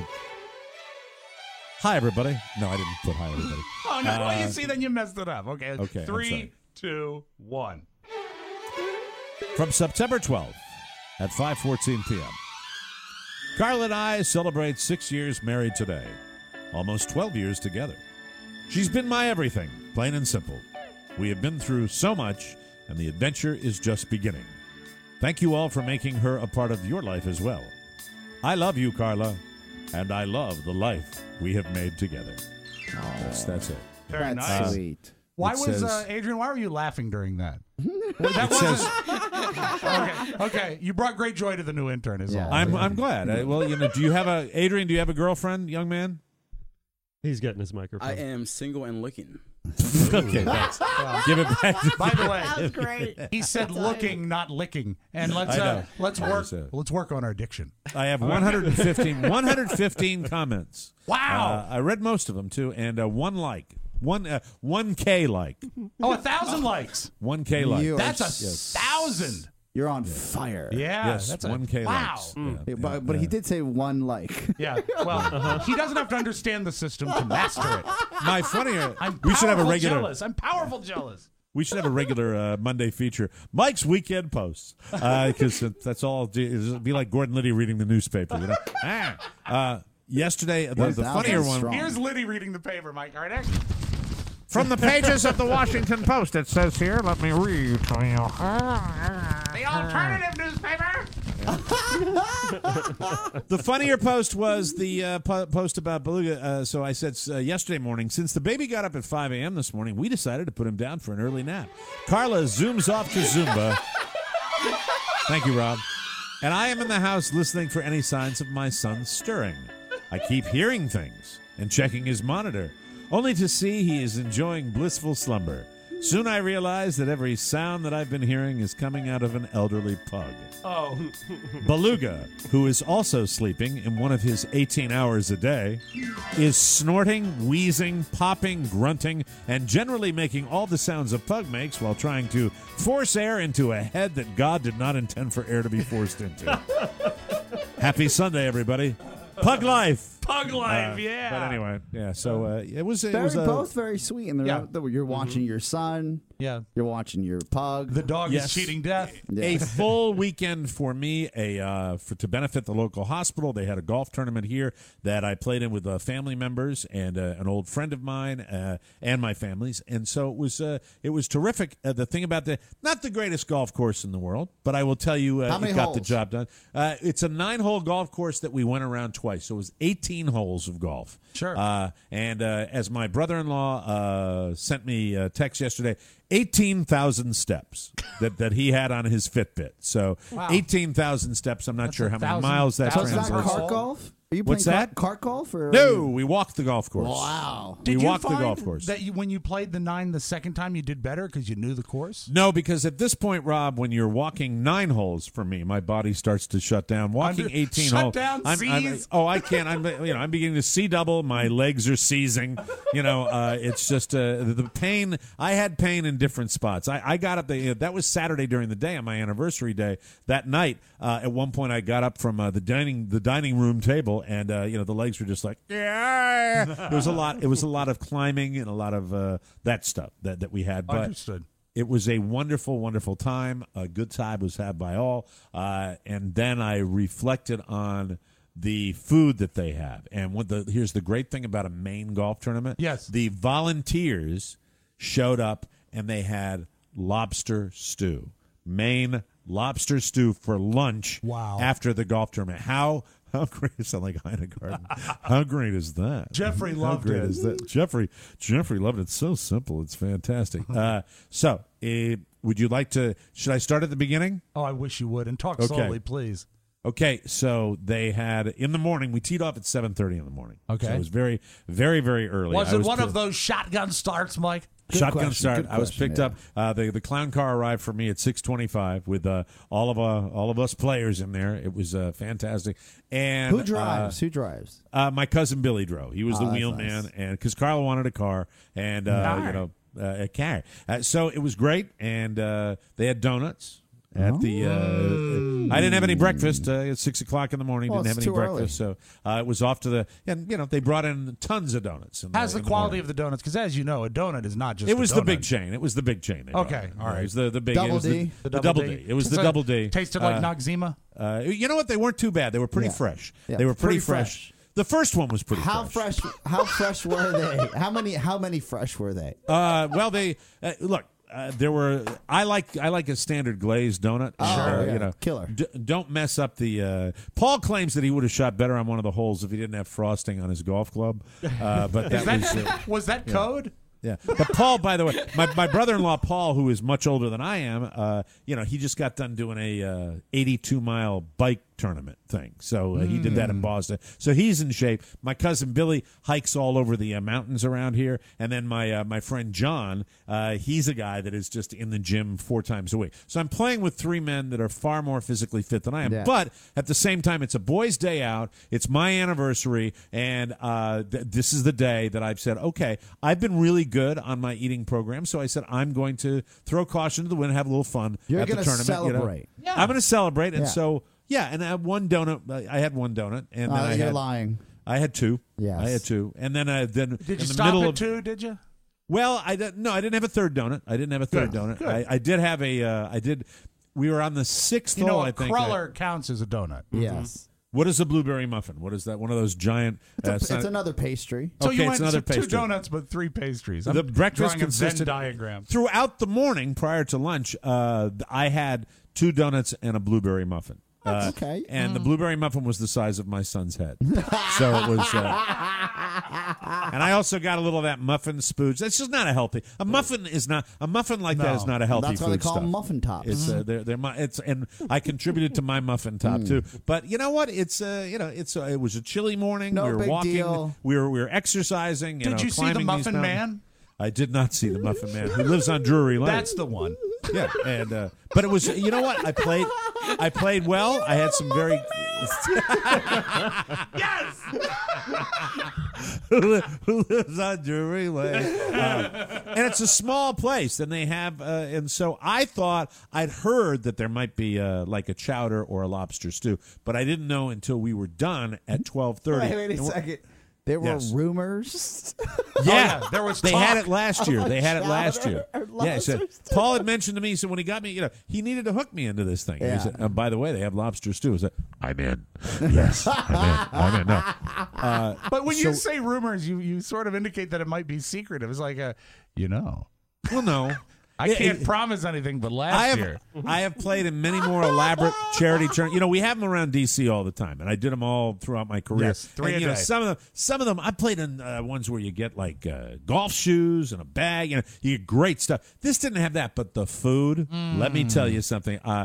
Hi, everybody. No, I didn't put hi, everybody. Oh no! Well, you see, then you messed it up. Okay. Okay. 3, 2, 1. From September 12th at 5:14 p.m. Carla and I celebrate 6 years married today. Almost 12 years together. She's been my everything, plain and simple. We have been through so much, and the adventure is just beginning. Thank you all for making her a part of your life as well. I love you, Carla, and I love the life we have made together. That's it. Very That's nice. sweet. Why It was says- Adrian? Why were you laughing during that? It says, Okay. You brought great joy to the new intern. Is all. I'm glad. Do you have Adrian? Do you have a girlfriend, young man? He's getting his microphone. I am single and looking. Okay, thanks. Give it back. By the way, That was great. he said looking, not licking. And let's work on our diction. I have 115 comments. Wow. I read most of them too, and 1 like. 1K like. Oh, 1,000 likes. 1K like. That's 1,000. You're on fire. Yeah. Yes, that's 1K wow. likes. Yeah, but he did say 1 like. Yeah. Well, he doesn't have to understand the system to master it. My funnier. I'm We should have a powerful regular. jealous. I'm powerful jealous. We should have a regular Monday feature. Mike's weekend posts, because that's all. It'd be like Gordon Liddy reading the newspaper. Yesterday, the funnier one. strong. Here's Liddy reading the paper, Mike. All right, next. From the pages of the Washington Post, it says here, let me read to you. The alternative newspaper. The funnier post was the post about Beluga. So I said yesterday morning, since the baby got up at 5 a.m. this morning, we decided to put him down for an early nap. Carla zooms off to Zumba. Thank you, Rob. and I am in the house listening for any signs of my son stirring. I keep hearing things and checking his monitor, only to see he is enjoying blissful slumber. Soon I realize that every sound that I've been hearing is coming out of an elderly pug. Oh. Beluga, who is also sleeping in one of his 18 hours a day, is snorting, wheezing, popping, grunting, and generally making all the sounds a pug makes while trying to force air into a head that God did not intend for air to be forced into. Happy Sunday, everybody. Pug life. Pug life, yeah. But anyway, yeah. So it was both very sweet, and you're watching your son. Yeah, you're watching your pug. The dog is cheating death. A full weekend for me. To benefit the local hospital, they had a golf tournament here that I played in with family members and an old friend of mine and my family's, and so it was terrific. The thing about not the greatest golf course in the world, but I will tell you, it got the job done. It's a 9-hole golf course that we went around twice, so it was 18 holes of golf. Sure. And as my brother-in-law sent me a text yesterday, 18,000 steps that he had on his Fitbit. So 18,000 steps. I'm not sure how many miles that translates. Is that cart golf? Are you What's playing that? Cart golf? Or No, we walked the golf course. Wow. Did we you walked find the golf course. that when you played the 9 the second time, you did better because you knew the course? No, because at this point, Rob, when you're walking 9 holes for me, my body starts to shut down. Walking 18 holes, I can't. I'm beginning to see double. My legs are seizing. It's just the pain. I had pain in different spots. I got up. That was Saturday during the day on my anniversary day. That night, at one point, I got up from the dining room table, and the legs were just like, yeah. It was a lot of climbing and a lot of that stuff that we had. But understood. It was a wonderful, wonderful time. A good time was had by all. And then I reflected on the food that they have. And here's the great thing about a Maine golf tournament. Yes. The volunteers showed up and they had lobster stew. Maine lobster stew for lunch. Wow. After the golf tournament. How great is that? Like Heineken. How great is that? Jeffrey loved How great it. is that? Jeffrey loved it. It's so simple. It's fantastic. Would you like to? Should I start at the beginning? Oh, I wish you would. And talk slowly, please. Okay, so they had in the morning. We teed off at 7:30 in the morning. Okay, so it was very, very, very early. Was it one of those shotgun starts, Mike? Shotgun start. I was picked up. The clown car arrived for me at 6:25 with all of us players in there. It was fantastic. And who drives? My cousin Billy drove. He was the wheelman, nice. And because Carla wanted a car, and a car. So it was great, and they had donuts. At the, I didn't have any breakfast at 6 o'clock in the morning. Didn't have any breakfast, so it was off to they brought in tons of donuts. How's the quality of the donuts? Because as you know, a donut is not just. It was the big chain. It was the big chain. Okay, all right. It was the big Double D. The double D. It was the double D. Tasted like Noxzema. You know what? They weren't too bad. They were pretty fresh. Yeah. They were pretty fresh. The first one was pretty fresh. How fresh were they? How many fresh were they? Well, they look. There were. I like a standard glazed donut. Killer. Don't mess up the. Paul claims that he would have shot better on one of the holes if he didn't have frosting on his golf club. But was that code? Yeah, but Paul, by the way, my brother-in-law Paul, who is much older than I am, he just got done doing a 82-mile bike tournament thing. So he did that in Boston. So he's in shape. My cousin Billy hikes all over the mountains around here, and then my friend John, he's a guy that is just in the gym 4 times a week. So I'm playing with 3 men that are far more physically fit than I am. Yeah. But at the same time, it's a boys' day out. It's my anniversary, and this is the day that I've said, okay, I've been really good on my eating program, so I said I'm going to throw caution to the wind, have a little fun You're at the tournament. Celebrate. Yeah. I'm going to celebrate, and so and I had one donut. I had one donut, and then you're lying. I had 2. Yes. I had 2, and then did you stop at 2? Did you? Well, I didn't have a third donut. I didn't have a third donut. I did have a. We were on the 6th hole. I think cruller counts as a donut. Yes. What is a blueberry muffin? What is that? One of those giant. It's another pastry. So okay, you it's went another 2 pastry. donuts, but 3 pastries. The breakfast drawing consisted a Venn diagram. Throughout the morning prior to lunch. I had 2 donuts and a blueberry muffin. Okay. And the blueberry muffin was the size of my son's head. So it was. And I also got a little of that muffin spooge. That's just not a healthy. A muffin like that is not a healthy That's food why they call stuff. them muffin tops. It's and I contributed to my muffin top too. But you know what? It was a chilly morning. No we were big walking. deal. We were exercising. Did you see the climbing these Muffin mountains. Man? I did not see the Muffin Man who lives on Drury Lane. That's the one. Yeah, and but it was. You know what? I played well. I had some very. Yes. Who lives on Drury Lane? And it's a small place, and they have. And so I thought I'd heard that there might be like a chowder or a lobster stew, but I didn't know until we were done at 12:30. Wait a second. There were rumors. Yeah, there was. They talk. had it last year. They had it chowder last year. or Yeah, he said, lobster Paul had mentioned to me. He said when he got me, he needed to hook me into this thing. Yeah. He said, by the way, they have lobster stew. I said, I'm in. Yes, I'm in. No. But when you say rumors, you sort of indicate that it might be secretive. It's like Well, no. I can't promise anything, but last year. I have played in many more elaborate charity tournaments. We have them around D.C. all the time, and I did them all throughout my career. Yes, 3 and, a day. Some of them, I played in ones where you get like golf shoes and a bag. You get great stuff. This didn't have that, but the food. Let me tell you something. I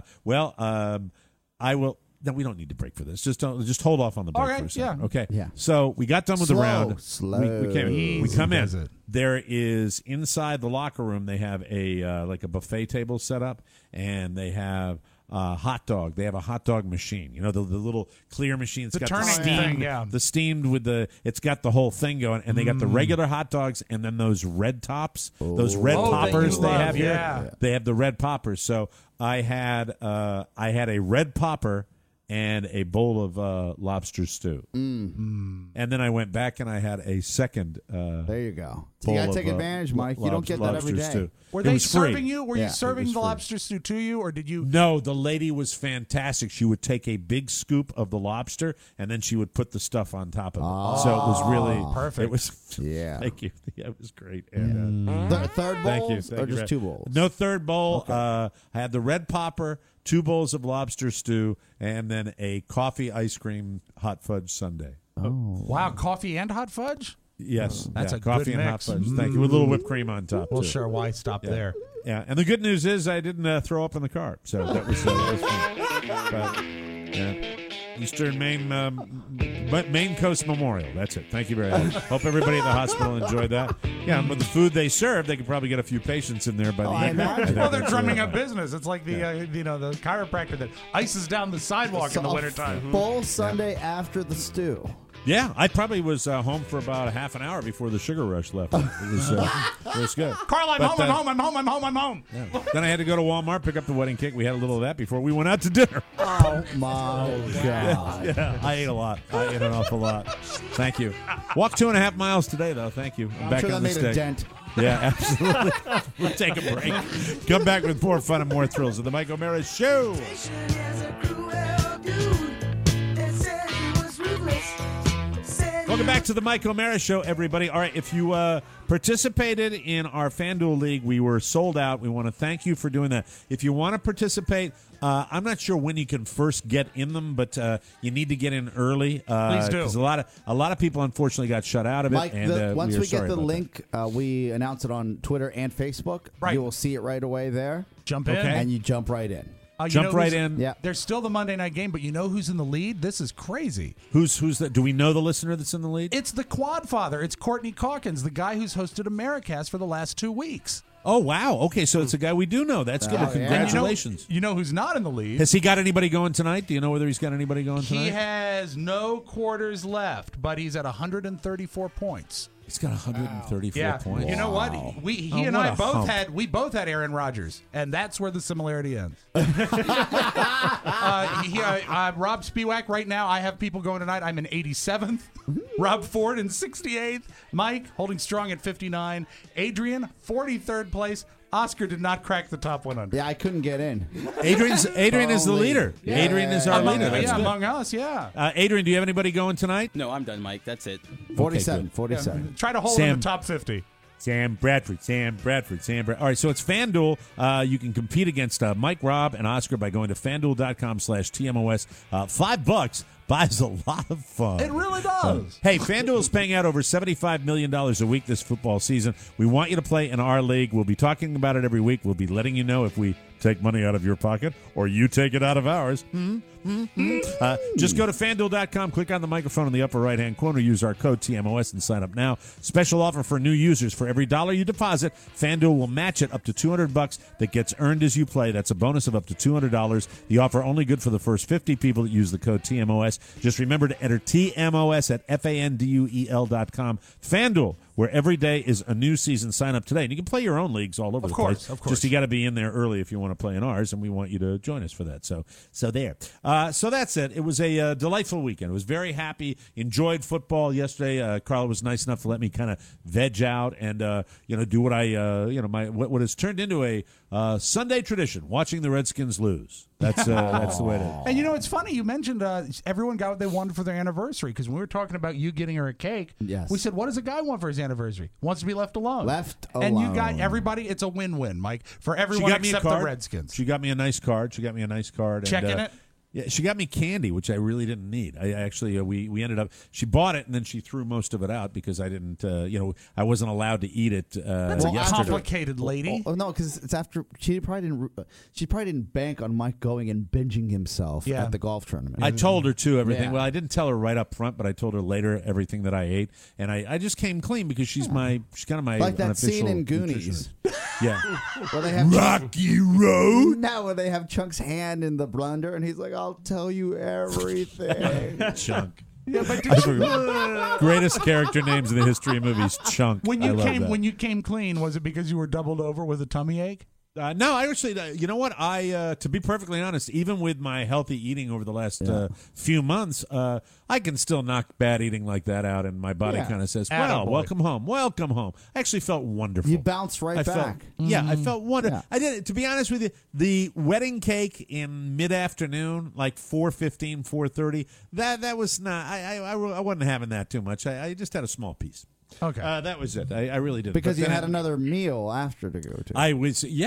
will. No, we don't need to break for this. Just hold off on the break for a second. yeah. Okay. Yeah. So we got done with the round. Slow. We come in. It. There is inside the locker room. They have a like a buffet table set up, and they have hot dog. They have a hot dog machine. The little clear machine. It's got turning the steam, thing, yeah. the steamed with the. It's got the whole thing going, and they got the regular hot dogs, and then those red tops, those red poppers they have here. Yeah. They have the red poppers. So I had a red popper and a bowl of lobster stew. And then I went back and I had a second there you go. bowl You got to of, take advantage, Mike. You don't get that every lobster day. stew. Were It they was free. serving you? Were Yeah, you it serving was the free. lobster stew to you, or did you? No, the lady was fantastic. She would take a big scoop of the lobster, and then she would put the stuff on top of it. So it was really perfect. It was Yeah. Thank you. Yeah, it was great. And, Third thank bowls you. or Thank you just 2 bowls? No third bowl. I had the red popper, 2 bowls of lobster stew, and then a coffee ice cream hot fudge sundae. Wow, coffee and hot fudge. Yes, That's yeah, a coffee good and mix. hot fudge. Thank you. With a little whipped cream on top. Well, too. sure. Why stop there? Yeah, and the good news is I didn't throw up in the car, so that was fun. But, yeah. Eastern Maine Coast Memorial. That's it. Thank you very much. Hope everybody at the hospital enjoyed that. Yeah, but the food they serve, they could probably get a few patients in there by the end. Well, they're drumming up business. It's like the the chiropractor that ices down the sidewalk in the wintertime. Full Sunday after the stew. Yeah, I probably was home for about a half an hour before the sugar rush left. It was good. Carl, I'm home. Yeah. Then I had to go to Walmart, pick up the wedding cake. We had a little of that before we went out to dinner. Oh, my God. Yeah, I ate a lot. I ate an awful lot. Thank you. Walked 2.5 miles today, though. Thank you. I'm back sure on that the made a stick. dent. Yeah, absolutely. We'll take a break. Come back with more fun and more thrills of the Mike O'Mara Show. Welcome back to the Mike O'Mara Show, everybody. All right, if you participated in our FanDuel League, we were sold out. We want to thank you for doing that. If you want to participate, I'm not sure when you can first get in them, but you need to get in early. Please do. Because a lot of people, unfortunately, got shut out of it. Mike, And once we, we get the about link, we announce it on Twitter and Facebook. Right. You will see it right away there. Jump in. Okay. And you jump right in. Jump right in. Yeah. There's still the Monday night game, but you know who's in the lead? This is crazy. Who's that? Do we know the listener that's in the lead? It's the Quad Father. It's Courtney Calkins, the guy who's hosted Americast for the last 2 weeks. Oh, wow. Okay, so it's a guy we do know. That's good. Well, congratulations. You know who's not in the lead? Has he got anybody going tonight? Do you know whether he's got anybody going tonight? He has no quarters left, but he's at 134 points. He's got 134 points. You know what? He and I both had Aaron Rodgers, and that's where the similarity ends. Rob Spiewak, right now, I have people going tonight. I'm in 87th. Rob Ford in 68th. Mike holding strong at 59. Adrian, 43rd place. Oscar did not crack the top 100. Yeah, I couldn't get in. Adrian is the leader. Yeah. Adrian is our leader. That's good. Among us, yeah. Adrian, do you have anybody going tonight? No, I'm done, Mike. That's it. 47. 47. Try to hold in the top 50. Sam Bradford. All right, so it's FanDuel. You can compete against Mike, Rob, and Oscar by going to FanDuel.com/TMOS. $5 buys a lot of fun. It really does. Hey, FanDuel is paying out over $75 million a week this football season. We want you to play in our league. We'll be talking about it every week. We'll be letting you know if we take money out of your pocket or you take it out of ours. Just go to FanDuel.com, click on the microphone in the upper right-hand corner, use our code TMOS, and sign up now. Special offer for new users. For every $1 you deposit, FanDuel will match it up to $200 that gets earned as you play. That's a bonus of up to $200. The offer only good for the first 50 people that use the code TMOS. Just remember to enter TMOS at FanDuel.com. FanDuel, where every day is a new season. Sign up today. And you can play your own leagues all over the place. Of course. Just you got to be in there early if you want to play in ours, and we want you to join us for that. So there. So that's it. It was a delightful weekend. I was very happy. Enjoyed football yesterday. Carla was nice enough to let me kind of veg out and do what I what has turned into a Sunday tradition: watching the Redskins lose. That's the way it is. And it's funny you mentioned everyone got what they wanted for their anniversary, because when we were talking about you getting her a cake, yes, we said, what does a guy want for his anniversary? Wants to be left alone. And you got everybody. It's a win-win, Mike, for everyone except the Redskins. She got me a nice card. Checking it. Yeah, she got me candy, which I really didn't need. I actually we ended up. She bought it and then she threw most of it out because I didn't. I wasn't allowed to eat it. That's a complicated lady. No, because it's after she probably didn't bank on Mike going and binging himself at the golf tournament. I told her too everything. Yeah. Well, I didn't tell her right up front, but I told her later everything that I ate, and I just came clean because she's kind of my like that unofficial scene in Goonies. Yeah, where they have Rocky Road. Now where they have Chunk's hand in the blender, and he's like, "I'll tell you everything." Chunk. Yeah, but greatest character names in the history of movies. Chunk. When you came clean, was it because you were doubled over with a tummy ache? No, I actually, you know what? To be perfectly honest, even with my healthy eating over the last few months, I can still knock bad eating like that out, and my body kind of says, well, welcome home. I actually felt wonderful. You bounced back. Yeah, I felt wonderful. Yeah. I did. To be honest with you, the wedding cake in mid-afternoon, like 4:15, 4:30, that was not, I wasn't having that too much. I just had a small piece. Okay, that was it. I really did because you had another meal after to go to. I was we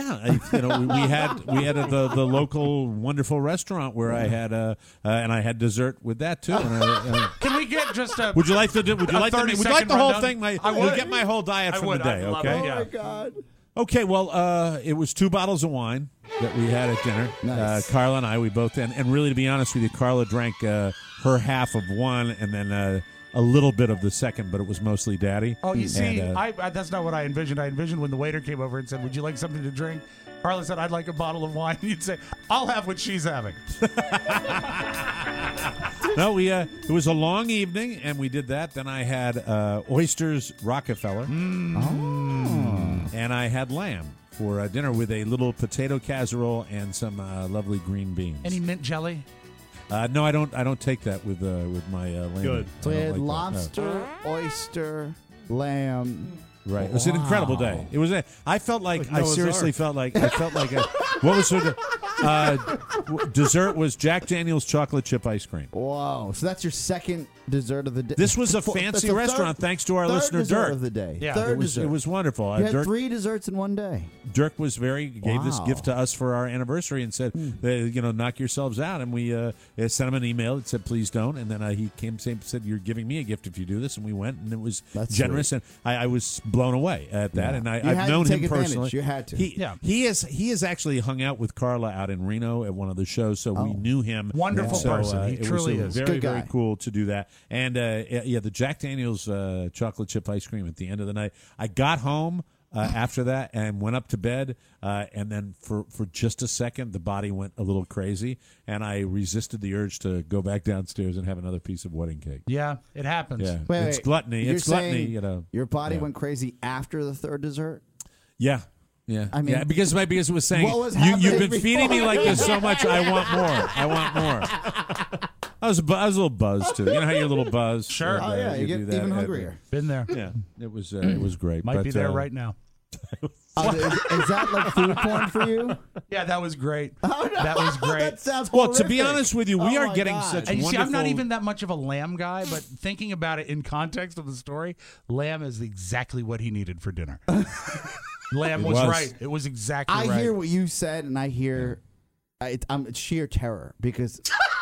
had the local wonderful restaurant where I had and I had dessert with that too. Can we get just a? Would you like the whole thing? You'll get my whole diet from the day. Okay. Oh my God. Okay, well, it was 2 bottles of wine that we had at dinner. Nice. Carla and I, we both, and really, to be honest with you, Carla drank her half of one, and then a little bit of the second, but it was mostly Daddy. Oh, you see, that's not what I envisioned. I envisioned when the waiter came over and said, "Would you like something to drink?" Carla said, "I'd like a bottle of wine." You'd say, "I'll have what she's having." No, it was a long evening, and we did that. Then I had oysters Rockefeller, and I had lamb for dinner with a little potato casserole and some lovely green beans. Any mint jelly? No, I don't take that with my lamb. Good. So we had lobster, oyster, lamb. Right. It was an incredible day. It was. I felt like I seriously felt like what was her dessert was Jack Daniel's chocolate chip ice cream. Wow. So that's your second dessert of the day. This was a fancy restaurant, thanks to our listener Dirk. Of the day. Yeah, it was wonderful. You had 3 desserts in one day. Dirk was gave this gift to us for our anniversary and said, knock yourselves out. And we sent him an email that said, please don't. And then he came and said, you're giving me a gift if you do this. And we went, and it was generous. Sweet. And I was blown away at that. Yeah. And I've known him personally. You had to. He has actually hung out with Carla out in Reno at one of the shows, so we knew him. Wonderful person. He truly is. Very, very cool to do that. And the Jack Daniel's chocolate chip ice cream at the end of the night. I got home after that and went up to bed, and then for just a second, the body went a little crazy, and I resisted the urge to go back downstairs and have another piece of wedding cake. Yeah, it happens. Yeah, Wait, gluttony. It's gluttony. Your body went crazy after the third dessert? Yeah. Yeah, I mean, because it was saying you've been feeding me like this so much. I want more. I was a little buzzed too. You know how you're a little buzzed. Sure. You get even hungrier. Been there. Yeah, it was great. Might be there right now. Is that like food porn for you? Yeah, that was great. Oh, no. That was great. That sounds Well, horrific. to be honest with you, we Oh are my getting God. such And you see, I'm not wonderful- even that much of a lamb guy, but thinking about it in context of the story, lamb is exactly what he needed for dinner. Lamb was right. It was exactly right. I hear what you said, and I hear it's sheer terror because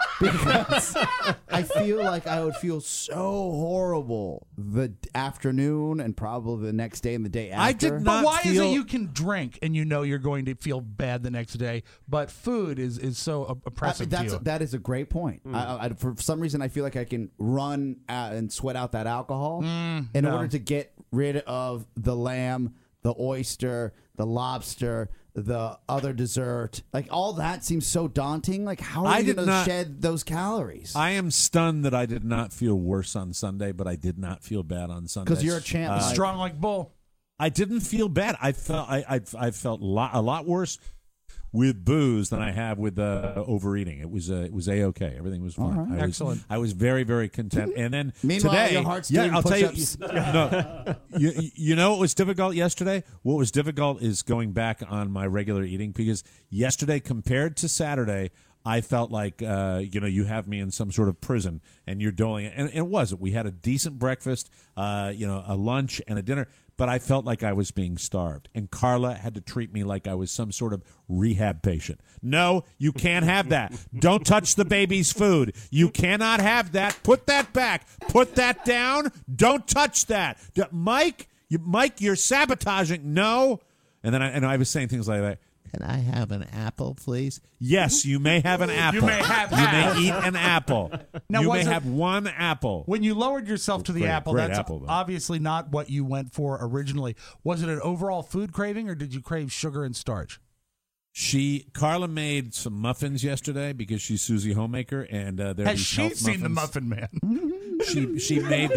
I feel like I would feel so horrible the afternoon and probably the next day and the day after. I did not But why is feel- it you can drink and you know you're going to feel bad the next day, but food is so oppressive to you? That is a great point. For some reason, I feel like I can run and sweat out that alcohol in order to get rid of the lamb, the oyster, the lobster, the other dessert. Like, all that seems so daunting. Like, how are you going to shed those calories? I am stunned that I did not feel worse on Sunday, but I did not feel bad on Sunday. Because you're a champ. Strong like bull. I didn't feel bad. I felt a lot worse with booze than I have with overeating. It was A-okay. Everything was fine. Right. Excellent. I was very, very content. And then Meanwhile, today, your heart's doing I'll tell you. push-ups. No, you know what was difficult yesterday? What was difficult is going back on my regular eating, because yesterday compared to Saturday, I felt like you have me in some sort of prison and you're doling it, and it wasn't. We had a decent breakfast, a lunch and a dinner. But I felt like I was being starved, and Carla had to treat me like I was some sort of rehab patient. No, you can't have that. Don't touch the baby's food. You cannot have that. Put that back. Put that down. Don't touch that. Mike, you're sabotaging. No. And then I was saying things like that. Can I have an apple, please? Yes, you may have an apple. You may have You may eat an apple. Now, you was may it- have one apple. When you lowered yourself to the Great- apple, great that's apple, though. obviously not what you went for originally. Was it an overall food craving, or did you crave sugar and starch? Carla made some muffins yesterday because she's Susie Homemaker, and they're Has these she health seen the muffins. Muffin Man? She made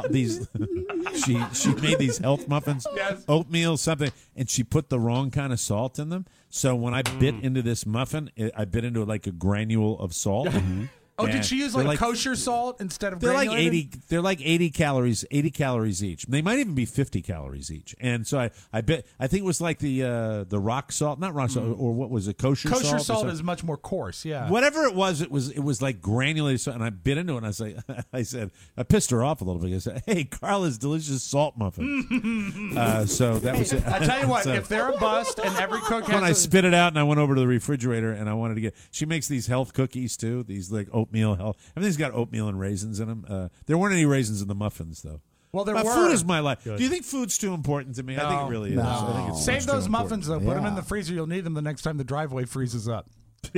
she made these health muffins, Yes. oatmeal something, and she put the wrong kind of salt in them. So when I bit into this muffin, I bit into like a granule of salt. Oh, And did she use they're like kosher salt instead of They're like granulated? 80. They're like 80 calories. 80 calories each. They might even be 50 calories each. And so I bet. I think it was like the rock salt, not rock salt, or what was it? Kosher salt. Kosher or salt something? is much more coarse. Yeah. Whatever it was like granulated salt, and I bit into it. And I said, I pissed her off a little bit. I said, "Hey, Carla's delicious salt muffins." So that was it. I tell you what, So if they're a bust and every cook has when I a- spit it out and I went over to the refrigerator and I wanted to get, she makes these health cookies too. These like oatmeal health. Everything's got oatmeal and raisins in them. There weren't any raisins in the muffins though. Well, there My were. Food is my life. Good. Do you think food's too important to me? I think it really is. I think it's Save much those too muffins though. important. Put them in the freezer. You'll need them the next time the driveway freezes up.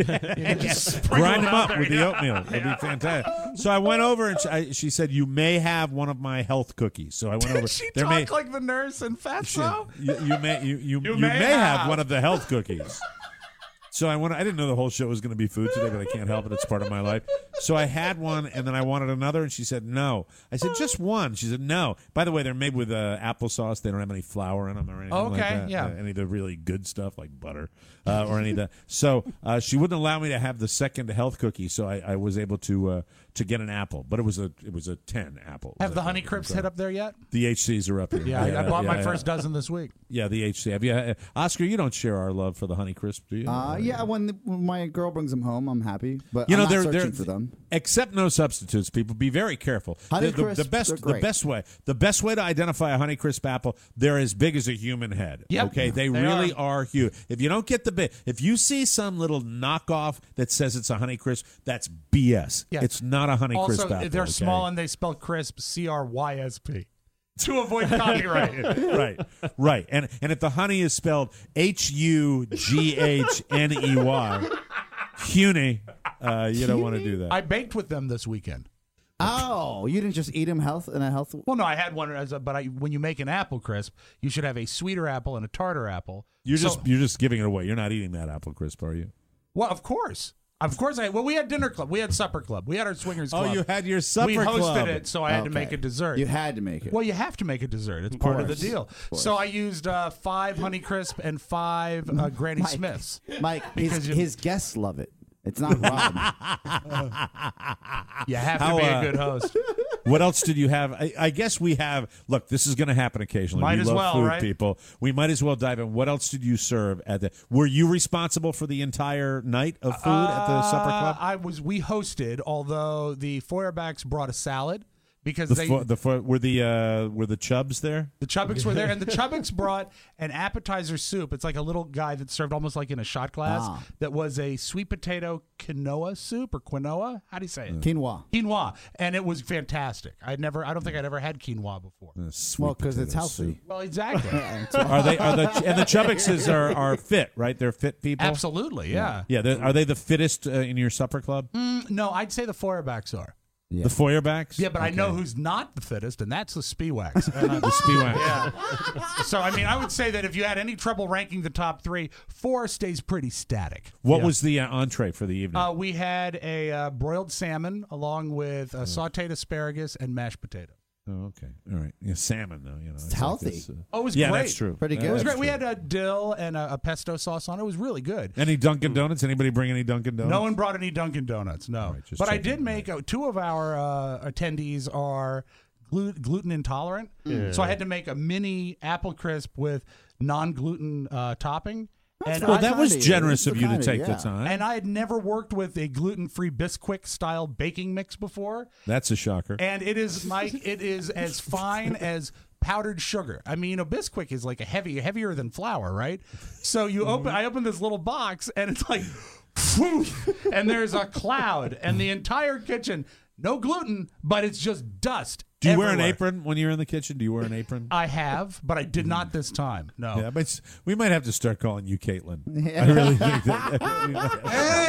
Grind them up with the oatmeal. It'd be fantastic. So I went over and she said, "You may have one of my health cookies." So I went over. She There talked like the nurse in Fatso. You may have one of the health cookies. So I didn't know the whole show was going to be food today, but I can't help it. It's part of my life. So I had one, and then I wanted another, and she said no. I said, just one. She said no. By the way, they're made with applesauce. They don't have any flour in them or anything like Okay, that. yeah. Any of the really good stuff like butter or any of that. So she wouldn't allow me to have the second health cookie, so I was able to get an apple. But it was a 10 apple. Have the Honey Crisps hit up there yet? The HCs are up here. Yeah, I bought my first dozen this week. Yeah, the HC. Have you, Oscar? You don't share our love for the Honey Crisp, do you? Yeah, when my girl brings them home, I'm happy. But You know, I'm not they're searching for them. Accept no substitutes, people. Be very careful. Honey the Crisps, best, they're the great. best way to identify a Honey Crisp apple, they're as big as a human head. Yep. Okay, they really are huge. If you don't get the big, if you see some little knockoff that says it's a Honey Crisp, that's BS. Yeah. It's not a Honey Also, Crisp apple. they're okay? small and they spell crisp CRYSP to avoid copyright. right. And if the honey is spelled HUGHNEY, Huny, you don't want to do that. I baked with them this weekend. Oh, you didn't just eat them in a health. Well, no, I had one but when you make an apple crisp, you should have a sweeter apple and a tartar apple. You're just giving it away. You're not eating that apple crisp, are you? Well, of course. We had dinner club. We had supper club. We had our swingers club. Oh, you had your supper We club. hosted it, so I had to make Okay. a dessert. You had to make it. Well, you have to make a dessert. It's part of the course. deal. So I used 5 Honey Crisp and 5 Granny Smiths. Mike, Because his guests love it. It's not Rob. You have to be a good host. What else did you have? I guess we have. Look, this is going to happen occasionally. Might we as love well, food, right? people. We might as well dive in. What else did you serve at the? Were you responsible for the entire night of food at the supper club? We hosted, although the Feuerbachs brought a salad. Because were the Chubs there? The Chubbucks were there, and the Chubbucks brought an appetizer soup. It's like a little guy that's served almost like in a shot glass. That was a sweet potato quinoa soup or quinoa. How do you say it? Quinoa, and it was fantastic. I don't think I'd ever had quinoa before. Well, because it's healthy. Soup. Well, exactly. and the Chubbuckses are fit, right? They're fit people. Absolutely, yeah. Are they the fittest in your supper club? No, I'd say the Feuerbachs are. Yeah. The Feuerbachs? Yeah, but I know who's not the fittest, and that's the Spiewaks. The Spiewaks. Yeah. So, I mean, I would say that if you had any trouble ranking the top 3, 4 stays pretty static. What was the entree for the evening? We had a broiled salmon along with sauteed asparagus and mashed potato. Oh, okay. All right. Yeah, salmon, though. It's healthy. Like it was great. great. That's true. Pretty good. It was great. True. We had a dill and a pesto sauce on it. It was really good. Any Dunkin' Donuts? Anybody bring any Dunkin' Donuts? No one brought any Dunkin' Donuts, no. Right, but I did make 2 of our attendees are gluten intolerant. Yeah. So I had to make a mini apple crisp with non-gluten topping. That was generous of you to take the time. And I had never worked with a gluten-free Bisquick style baking mix before. That's a shocker. And it is, Mike, it is as fine as powdered sugar. I mean, Bisquick is like heavier than flour, right? So I open this little box and it's like, and there's a cloud, and the entire kitchen, no gluten, but it's just dust. Do you everywhere. wear an apron when you're in the kitchen? Do you wear an apron? I have, but I did not this time. No. Yeah, but we might have to start calling you Caitlin. I really think that.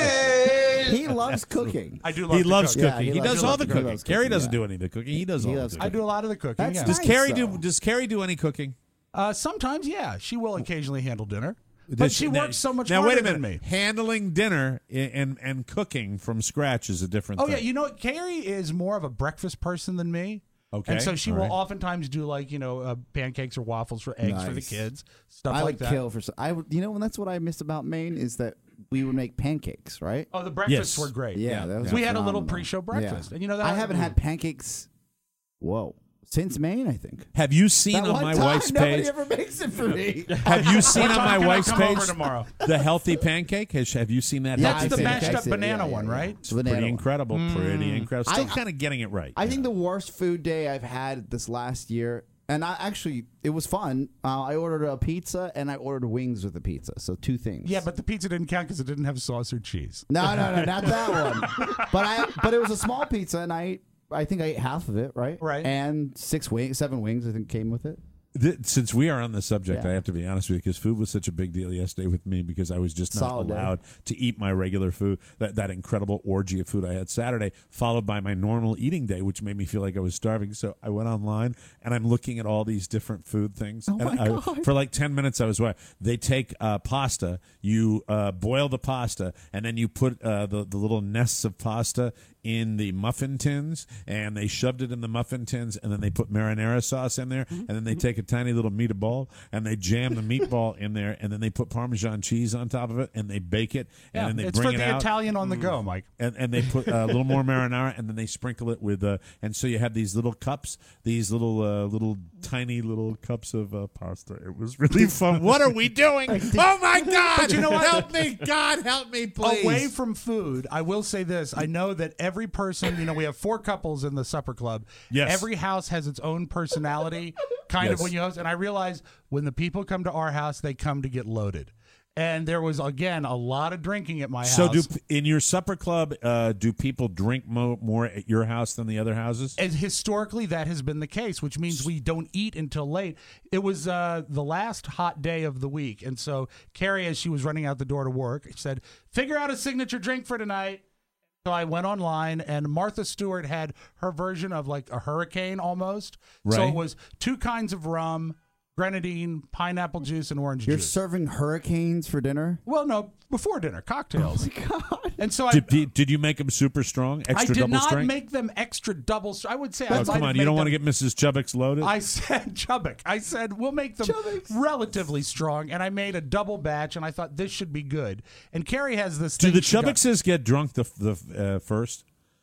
Hey! He loves cooking. I do love He loves cook. cooking. Yeah, he does all the cooking. Carrie doesn't yeah. do any of the cooking. He does all the cooking. I do a lot of the cooking. That's Yeah. Does nice, Carrie do any cooking? Sometimes, yeah. She will occasionally handle dinner. But she works so much now, harder wait a minute. than me. Handling dinner and cooking from scratch is a different Oh, thing. yeah. You know what? Carrie is more of a breakfast person than me. Okay. And so she all will right. oftentimes do pancakes or waffles for eggs for the Nice. kids, stuff I like would that. kill for. And that's what I missed about Maine is that we would make pancakes, right? Oh, the breakfasts Yes. were great. Yeah, that was we had a little phenomenal. pre-show breakfast, Yeah. and you know that I haven't had pancakes. Whoa. Since Maine, I think. Have you seen That on one my time, wife's nobody page? ever makes it for me. Have you seen on my Can I wife's come page over tomorrow? the healthy pancake? Have you seen that? Yeah, healthy That's the pancake? mashed up I see it. banana Yeah, one, yeah, right? It's the banana Pretty one. incredible. Pretty incredible. Still kind of getting it right. I think the worst food day I've had this last year, and it was fun. I ordered a pizza and I ordered wings with the pizza. So 2 things. Yeah, but the pizza didn't count because it didn't have sauce or cheese. No, not that one. But it was a small pizza, and I think I ate half of it, right? Right. And 7 wings, I think, came with it. Since we are on the subject, Yeah. I have to be honest with you, because food was such a big deal yesterday with me because I was just not Solid day. allowed to eat my regular food, that incredible orgy of food I had Saturday, followed by my normal eating day, which made me feel like I was starving. So I went online, and I'm looking at all these different food things. Oh, and my God. For like 10 minutes, they take pasta, you boil the pasta, and then you put the little nests of pasta in the muffin tins, and they shoved it in the muffin tins, and then they put marinara sauce in there, and then they take a tiny little meatball, and they jam the meatball in there, and then they put Parmesan cheese on top of it, and they bake it, and then they it's bring for it the out. Italian on the go, Mike. And they put a little more marinara, and then they sprinkle it with, and so you have these little cups, these little tiny little cups of pasta. It was really fun. What are we doing? Oh my God! But you know what? Help me, God, help me, please. Away from food, I will say this. I know that every person, we have 4 couples in the supper club. Yes. Every house has its own personality, kind of when you host. And I realize when the people come to our house, they come to get loaded. And there was, again, a lot of drinking at my house. So, in your supper club, do people drink more at your house than the other houses? And historically, that has been the case, which means we don't eat until late. It was the last hot day of the week. And so Carrie, as she was running out the door to work, said, figure out a signature drink for tonight. So I went online, and Martha Stewart had her version of like a hurricane almost. Right. So it was 2 kinds of rum, grenadine, pineapple juice, and orange You're juice. serving hurricanes for dinner? Well, no, before dinner, cocktails. Oh, my God. And so Did you make them super strong, extra I did double not strength? make them extra double. I would say Oh, I might come have on, you made don't want to them- get Mrs. Chubbuck's loaded? I said Chubbuck. I said we'll make them relatively strong, and I made a double batch, and I thought this should be good. And Carrie has this. Do thing the she got- Chubbuckses get drunk the first?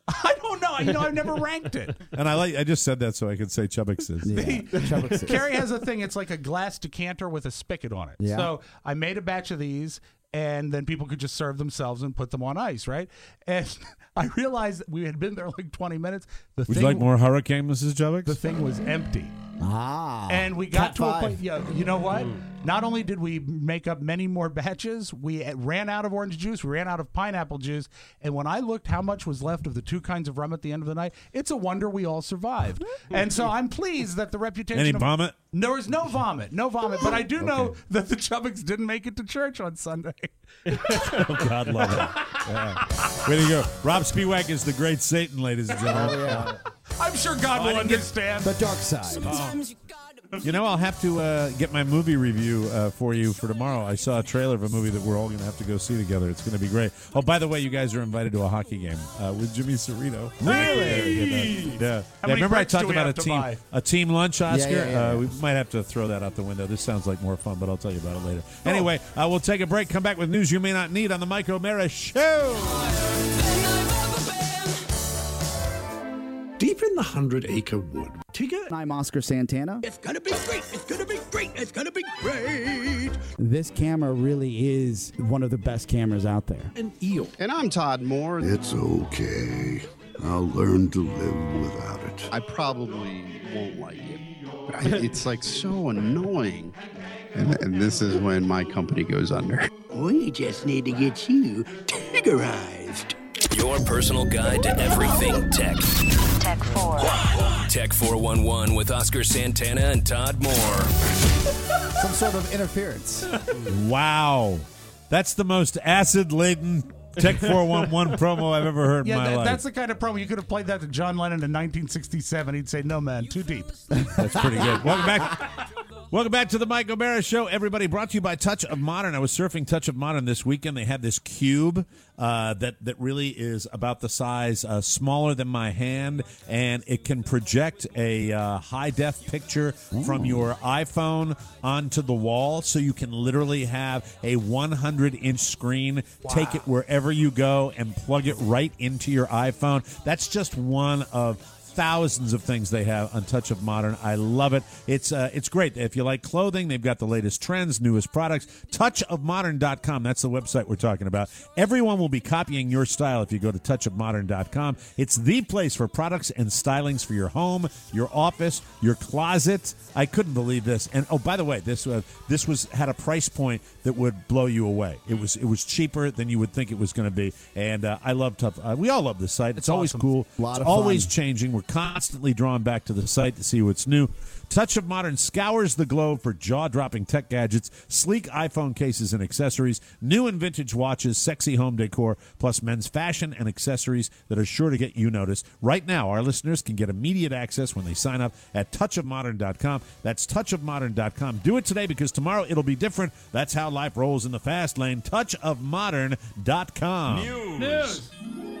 I don't know. I've never ranked it. And I just said that so I could say Chubbixes. Yeah. Carrie has a thing. It's like a glass decanter with a spigot on it. Yeah. So I made a batch of these, and then people could just serve themselves and put them on ice, right? And I realized that we had been there like 20 minutes. Would you like more hurricane, Mrs. Chubbix? The thing was empty. And we Cat got to a five. point. Yeah, you know what? Not only did we make up many more batches, we ran out of orange juice, we ran out of pineapple juice, and when I looked how much was left of the 2 kinds of rum at the end of the night, it's a wonder we all survived. And so I'm pleased that the reputation. Any of, vomit? There was no vomit, but I do know that the Chubbicks didn't make it to church on Sunday. Oh, God love it. Yeah. Way to go. Rob Spiewak is the great Satan, ladies and gentlemen. I'm sure God will understand. The dark side. I'll have to get my movie review for you for tomorrow. I saw a trailer of a movie that we're all going to have to go see together. It's going to be great. Oh, by the way, you guys are invited to a hockey game with Jimmy Cerrito. Really? Yeah. many Remember I bricks do talked we about have to buy? a team lunch, Oscar? Yeah. We might have to throw that out the window. This sounds like more fun, but I'll tell you about it later. Anyway, we'll take a break, come back with news you may not need on the Mike O'Mara Show. Deep in the 100-acre wood, Tigger. I'm Oscar Santana. It's gonna be great. It's gonna be great. It's gonna be great. This camera really is one of the best cameras out there. An eel. And I'm Todd Moore. It's okay. I'll learn to live without it. I probably won't like it. But it's like so annoying. And this is when my company goes under. We just need to get you Tiggerized. Your personal guide to everything tech. Tech 4. Tech 411 with Oscar Santana and Todd Moore. Some sort of interference. Wow. That's the most acid-laden Tech 411 promo I've ever heard in my life. That's the kind of promo you could have played that to John Lennon in 1967. He'd say, "No, man, too deep." That's pretty good. Welcome back to the Mike O'Mara Show, everybody. Brought to you by Touch of Modern. I was surfing Touch of Modern this weekend. They had this cube that really is about the size smaller than my hand, and it can project a high-def picture from your iPhone onto the wall, so you can literally have a 100-inch screen, take it wherever you go, and plug it right into your iPhone. That's just one of thousands of things they have on Touch of Modern. I love it. It's great. If you like clothing, they've got the latest trends, newest products. touchofmodern.com. That's the website we're talking about. Everyone will be copying your style if you go to touchofmodern.com. It's the place for products and stylings for your home, your office, your closet. I couldn't believe this. And by the way, this had a price point that would blow you away. It was cheaper than you would think it was going to be. And I love we all love this site. It's always awesome. cool. A lot it's of always fun. changing. We're constantly drawn back to the site to see what's new. Touch of Modern scours the globe for jaw-dropping tech gadgets, sleek iPhone cases and accessories, new and vintage watches, sexy home decor, plus men's fashion and accessories that are sure to get you noticed. Right now, our listeners can get immediate access when they sign up at touchofmodern.com. That's touchofmodern.com. Do it today because tomorrow it'll be different. That's how life rolls in the fast lane. touchofmodern.com. News.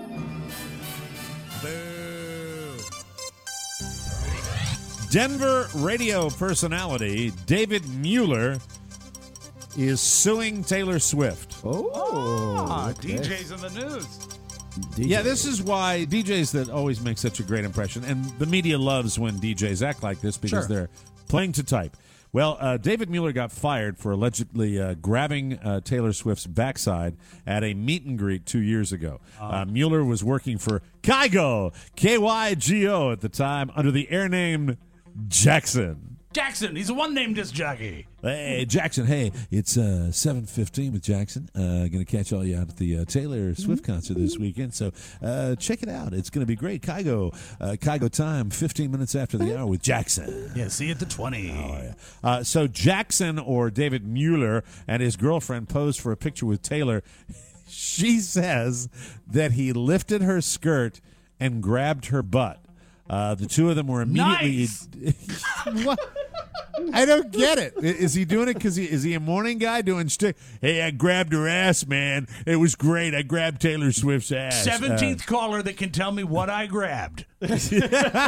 Denver radio personality David Mueller is suing Taylor Swift. DJs in the news. Yeah, this is why DJs that always make such a great impression, and the media loves when DJs act like this because they're playing to type. Well, David Mueller got fired for allegedly grabbing Taylor Swift's backside at a meet and greet 2 years ago. Mueller was working for Kygo, Kygo at the time, under the air name Jackson. Jackson, he's a one-name disc jockey. Hey, Jackson, hey, it's 7:15 with Jackson. Going to catch all you out at the Taylor Swift concert this weekend, so check it out. It's going to be great. Kygo time, 15 minutes after the hour with Jackson. Yeah, see you at the 20. Oh, yeah. So Jackson, or David Mueller, and his girlfriend posed for a picture with Taylor. She says that he lifted her skirt and grabbed her butt. The two of them were immediately... Nice. What? I don't get it. Is he doing it because is he a morning guy doing stick? Hey, I grabbed her ass, man. It was great. I grabbed Taylor Swift's ass. 17th caller that can tell me what I grabbed. You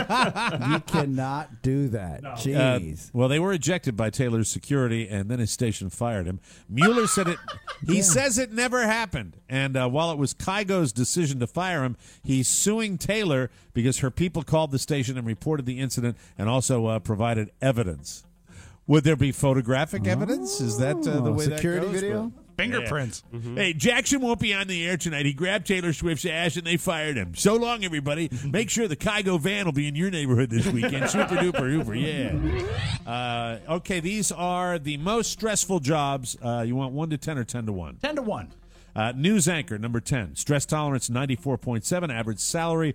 cannot do that. Jeez. Well, they were ejected by Taylor's security, and then his station fired him. Mueller said it. He says it never happened. And while it was Kygo's decision to fire him, he's suing Taylor because her people called the station and reported the incident, and also provided evidence. Would there be photographic evidence? Is that the way security that goes? video? Fingerprints. Yeah. Mm-hmm. Hey, Jackson won't be on the air tonight. He grabbed Taylor Swift's ass and they fired him. So long, everybody. Make sure the Kygo van will be in your neighborhood this weekend. Super duper hooper, yeah. Okay, these are the most stressful jobs. You want 1 to 10 or 10 to 1? 10 to 1. News anchor, number 10. Stress tolerance, 94.7. Average salary,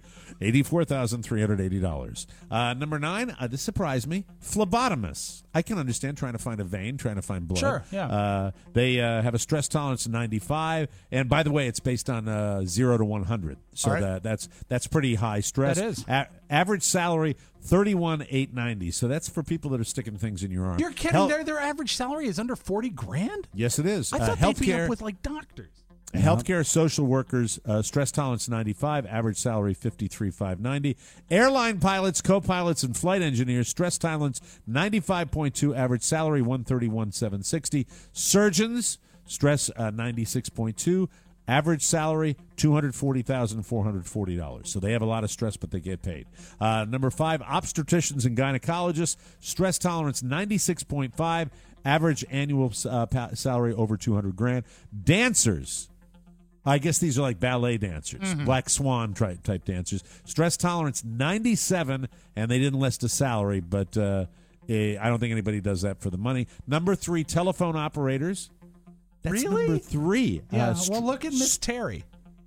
$84,380. Number 9, this surprised me, phlebotomist. I can understand trying to find a vein, trying to find blood. Sure, yeah. They have a stress tolerance of 95. And by the way, it's based on 0 to 100. So right. that's pretty high stress. That is. Average salary, $31,890. So that's for people that are sticking things in your arm. You're kidding? Their average salary is under $40,000? Yes, it is. I thought they'd be up with like doctors. Healthcare social workers, stress tolerance 95, average salary $53,590. Airline pilots, co-pilots, and flight engineers, stress tolerance 95.2, average salary $131,760. Surgeons, stress 96.2, average salary $240,440. So they have a lot of stress, but they get paid. Number 5, obstetricians and gynecologists, stress tolerance 96.5, average annual salary over $200,000. Dancers. I guess these are like ballet dancers, Black Swan type dancers. Stress tolerance 97, and they didn't list a salary, but I don't think anybody does that for the money. Number 3, telephone operators. That's really? Number 3. Yeah. Well, look at Miss Terry.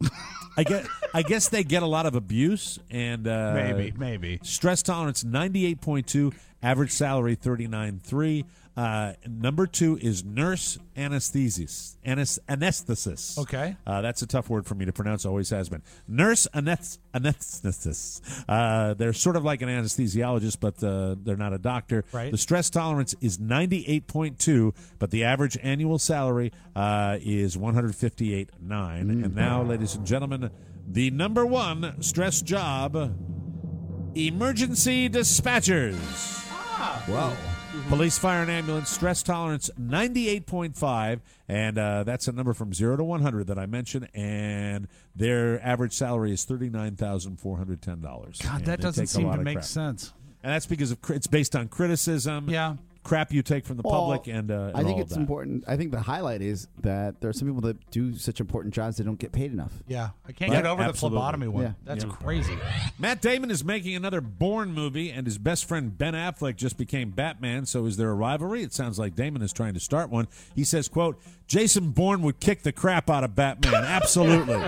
I guess they get a lot of abuse and maybe. Stress tolerance 98.2, average salary $39,300. Number 2 is nurse anesthetist. Okay. That's a tough word for me to pronounce, always has been. Nurse anesthetist. They're sort of like an anesthesiologist, but they're not a doctor. Right. The stress tolerance is 98.2, but the average annual salary is $158,900. And now, ladies and gentlemen, the number 1 stress job, emergency dispatchers. Wow. Police, fire, and ambulance, stress tolerance 98.5, and that's a number from 0 to 100 that I mentioned, and their average salary is $39,410. God, that doesn't seem to make sense. And that's because it's based on criticism. Yeah. Crap you take from the public, and I think all it's of that. important. I think the highlight is that there are some people that do such important jobs that don't get paid enough. Yeah, I can't get over absolutely. the phlebotomy one. Yeah. That's crazy. Matt Damon is making another Bourne movie, and his best friend Ben Affleck just became Batman, so is there a rivalry? It sounds like Damon is trying to start one. He says, quote, Jason Bourne would kick the crap out of Batman. Absolutely.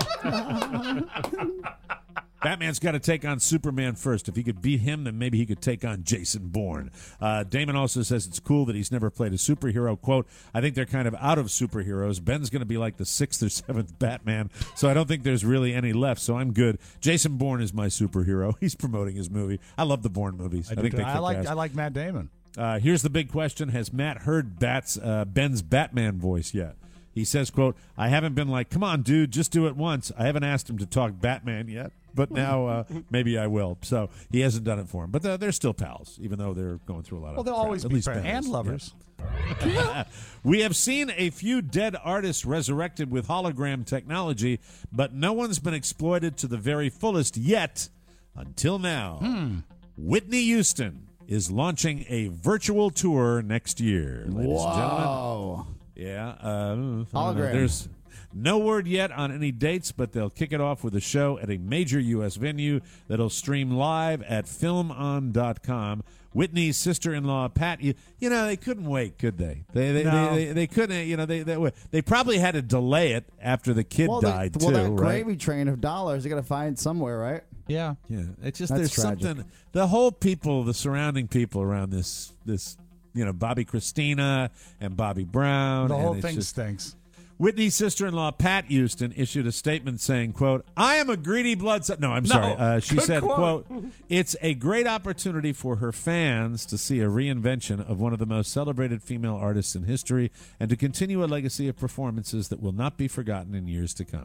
Batman's got to take on Superman first. If he could beat him, then maybe he could take on Jason Bourne. Damon also says it's cool that he's never played a superhero. Quote, I think they're kind of out of superheroes. Ben's going to be like the 6th or 7th Batman, so I don't think there's really any left, so I'm good. Jason Bourne is my superhero. He's promoting his movie. I love the Bourne movies. I think I like Matt Damon. Here's the big question. Has Matt heard Ben's Batman voice yet? He says, quote, I haven't been like, come on, dude, just do it once. I haven't asked him to talk Batman yet, but now maybe I will. So he hasn't done it for him. But they're still pals, even though they're going through a lot of Well, they'll crap. always At be least friends Ben and is. lovers. Yeah. We have seen a few dead artists resurrected with hologram technology, but no one's been exploited to the very fullest yet until now. Whitney Houston is launching a virtual tour next year, ladies and gentlemen. Yeah. Hologram. There's no word yet on any dates, but they'll kick it off with a show at a major U.S. venue that'll stream live at filmon.com. Whitney's sister-in-law, Pat, they couldn't wait, could they? They couldn't, they probably had to delay it after the kid died, too, that right? gravy train of dollars, they got to find somewhere, right? Yeah. Yeah. It's just, That's there's tragic. something, the whole people, the surrounding people around this, Bobby Christina and Bobby Brown. The whole and it's thing just- stinks. Whitney's sister-in-law, Pat Houston, issued a statement saying, quote, I am a greedy sorry. She said, quote, it's a great opportunity for her fans to see a reinvention of one of the most celebrated female artists in history and to continue a legacy of performances that will not be forgotten in years to come.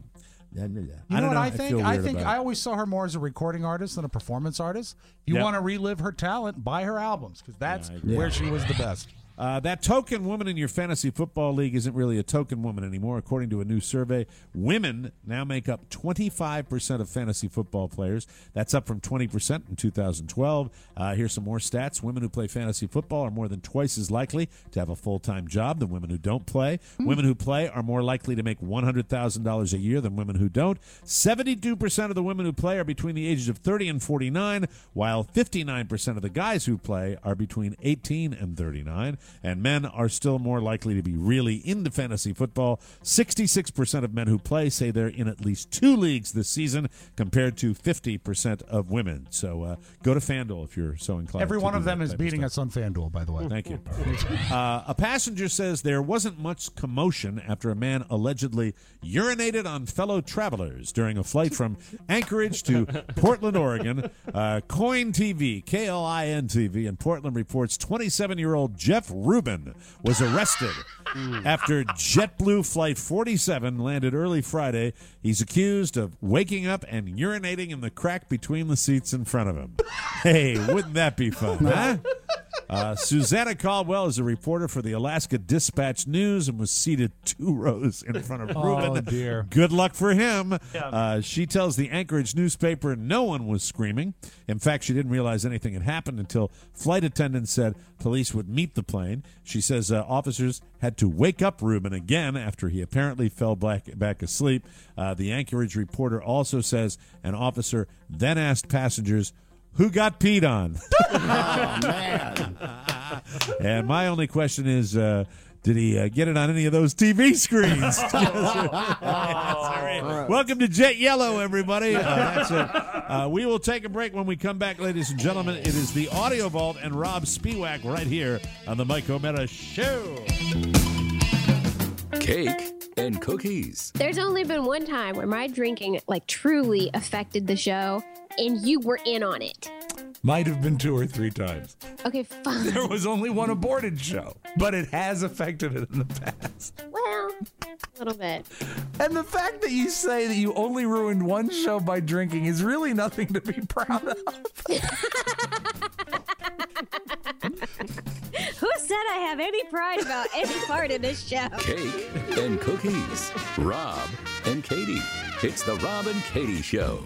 You know what I think? I always saw her more as a recording artist than a performance artist. If you want to relive her talent, buy her albums, because that's where she was the best. That token woman in your fantasy football league isn't really a token woman anymore. According to a new survey, women now make up 25% of fantasy football players. That's up from 20% in 2012. Here's some more stats. Women who play fantasy football are more than twice as likely to have a full-time job than women who don't play. Women who play are more likely to make $100,000 a year than women who don't. 72% of the women who play are between the ages of 30 and 49, while 59% of the guys who play are between 18 and 39. And men are still more likely to be really into fantasy football. 66% of men who play say they're in at least 2 leagues this season, compared to 50% of women. So go to FanDuel if you're so inclined. Every one of them is beating us on FanDuel, by the way. Thank you. A passenger says there wasn't much commotion after a man allegedly urinated on fellow travelers during a flight from Anchorage to Portland, Oregon. Coin TV, KLIN TV in Portland reports 27-year-old Jeff Rubin was arrested after JetBlue Flight 47 landed early Friday. He's accused of waking up and urinating in the crack between the seats in front of him. Hey, wouldn't that be fun, huh? Susanna Caldwell is a reporter for the Alaska Dispatch News and was seated 2 rows in front of Rubin. Oh, dear. Good luck for him. Yeah. She tells the Anchorage newspaper no one was screaming. In fact, she didn't realize anything had happened until flight attendants said police would meet the plane. She says officers had to wake up Rubin again after he apparently fell back asleep. The Anchorage reporter also says an officer then asked passengers, "Who got peed on?" Oh, man. And my only question is, did he get it on any of those TV screens? Welcome to Jet Yellow, everybody. That's it. We will take a break. When we come back, ladies and gentlemen, it is the Audio Vault and Rob Spiewak right here on the Mike O'Meara Show. Cake and cookies. There's only been one time where my drinking truly affected the show, and you were in on it. Might have been 2 or 3 times. Okay, fine. There was only one aborted show, but it has affected it in the past. Well, a little bit. And the fact that you say that you only ruined one show by drinking is really nothing to be proud of. Who said I have any pride about any part of this show? Cake and cookies. Rob and Katie. It's the Rob and Katie Show.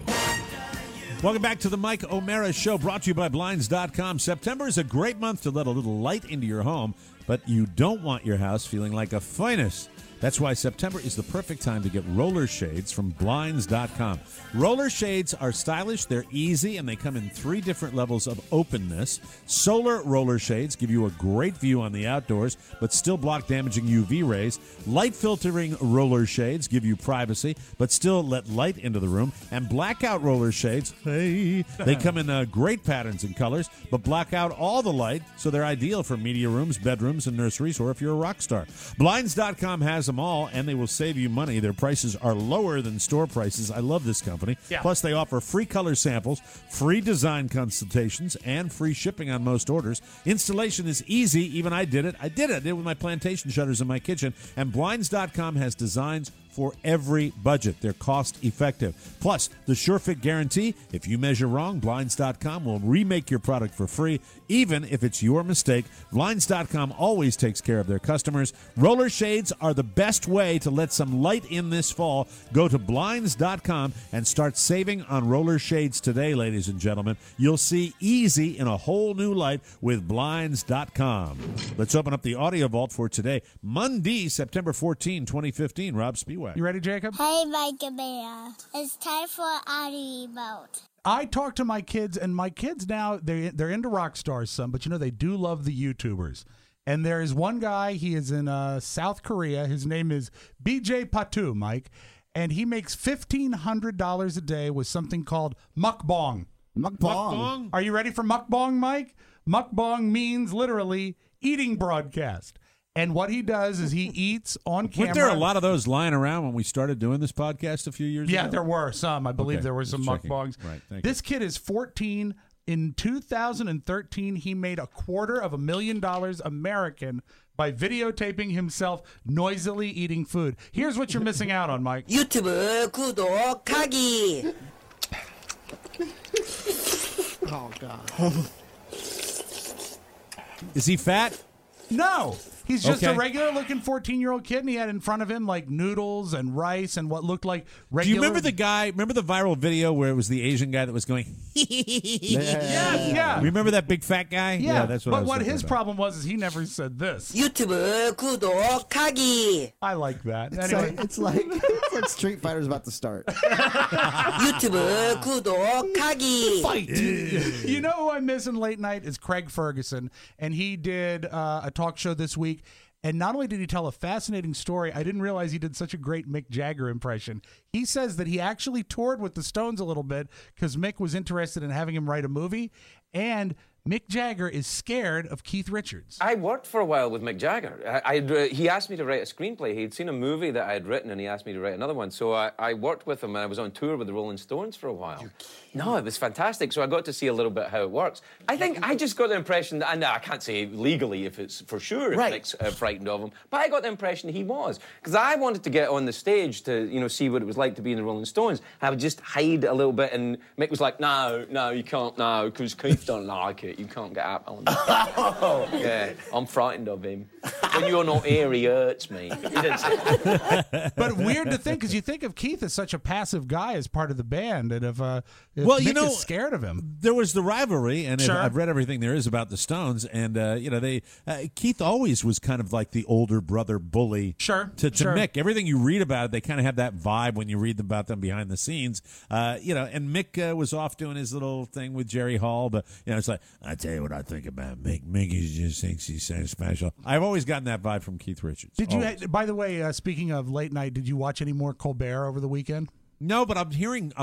Welcome back to the Mike O'Meara Show, brought to you by Blinds.com. September is a great month to let a little light into your home, but you don't want your house feeling like a furnace. That's why September is the perfect time to get roller shades from Blinds.com. Roller shades are stylish, they're easy, and they come in 3 different levels of openness. Solar roller shades give you a great view on the outdoors, but still block damaging UV rays. Light filtering roller shades give you privacy, but still let light into the room. And blackout roller shades, hey, they come in great patterns and colors, but block out all the light, so they're ideal for media rooms, bedrooms, and nurseries, or if you're a rock star. Blinds.com has them all, and they will save you money. Their prices are lower than store prices. I love this company. Yeah. Plus, they offer free color samples, free design consultations, and free shipping on most orders. Installation is easy. Even I did it. I did it with my plantation shutters in my kitchen. And Blinds.com has designs for every budget. They're cost effective. Plus, the SureFit guarantee. If you measure wrong, Blinds.com will remake your product for free, even if it's your mistake. Blinds.com always takes care of their customers. Roller shades are the best way to let some light in this fall. Go to Blinds.com and start saving on roller shades today, ladies and gentlemen. You'll see easy in a whole new light with Blinds.com. Let's open up the Audio Vault for today, Monday, September 14, 2015. Rob Spiewak. You ready, Jacob? Hey, Mike and Bear. It's time for Audio Vault. I talk to my kids, and my kids now, they're into rock stars some, but they do love the YouTubers. And there is one guy, he is in South Korea. His name is BJ Patu, Mike. And he makes $1,500 a day with something called mukbang. Mukbang? Are you ready for mukbang, Mike? Mukbang means literally eating broadcast. And what he does is he eats on camera. Weren't there a lot of those lying around when we started doing this podcast a few years ago? Yeah, there were some. I believe there were some mukbangs. Right, thank this kid is 14. In 2013, he made $250,000 American by videotaping himself noisily eating food. Here's what you're missing out on, Mike. 유튜브 구독하기. Oh, God. Is he fat? No. He's just Okay. a regular-looking 14-year-old kid, and he had in front of him, like, noodles and rice and what looked like regular... Do you remember the guy? Remember the viral video where it was the Asian guy that was going? Yeah. Remember that big fat guy? Yeah, that's what. but I was what thinking his about. problem was is he never said this. 유튜브 구독하기. I like that. It's, Anyway. it's like Street Fighter's about to start. 유튜브 구독하기. Fight. You know who I miss in late night is Craig Ferguson, and he did a talk show this week. And not only did he tell a fascinating story, I didn't realize he did such a great Mick Jagger impression. He says that he actually toured with the Stones a little bit because Mick was interested in having him write a movie, and Mick Jagger is scared of Keith Richards. I worked for a while with Mick Jagger. He asked me to write a screenplay. He'd seen a movie that I had written, and he asked me to write another one. So I worked with him, and I was on tour with the Rolling Stones for a while. No, it was fantastic. So I got to see a little bit how it works. I think I just got the impression that, and I can't say legally if it's for sure if Mick's frightened of him, but I got the impression he was. Because I wanted to get on the stage to, see what it was like to be in the Rolling Stones. I would just hide a little bit, and Mick was like, no, you can't, no, because Keith don't like it. You can't get up on it. Yeah, I'm frightened of him. When you're not here, he hurts me. He didn't say that. But weird to think, because you think of Keith as such a passive guy as part of the band, and if Well, Mick you know, is scared of him. There was the rivalry, and Sure. I've read everything there is about the Stones, and Keith always was kind of like the older brother bully to Mick. Everything you read about it, they kind of have that vibe when you read about them behind the scenes. And Mick was off doing his little thing with Jerry Hall, but it's like, I tell you what I think about Mick. Mick just thinks he's so special. I've always gotten that vibe from Keith Richards. Did you? Always. By the way, speaking of late night, did you watch any more Colbert over the weekend? No, but I'm hearing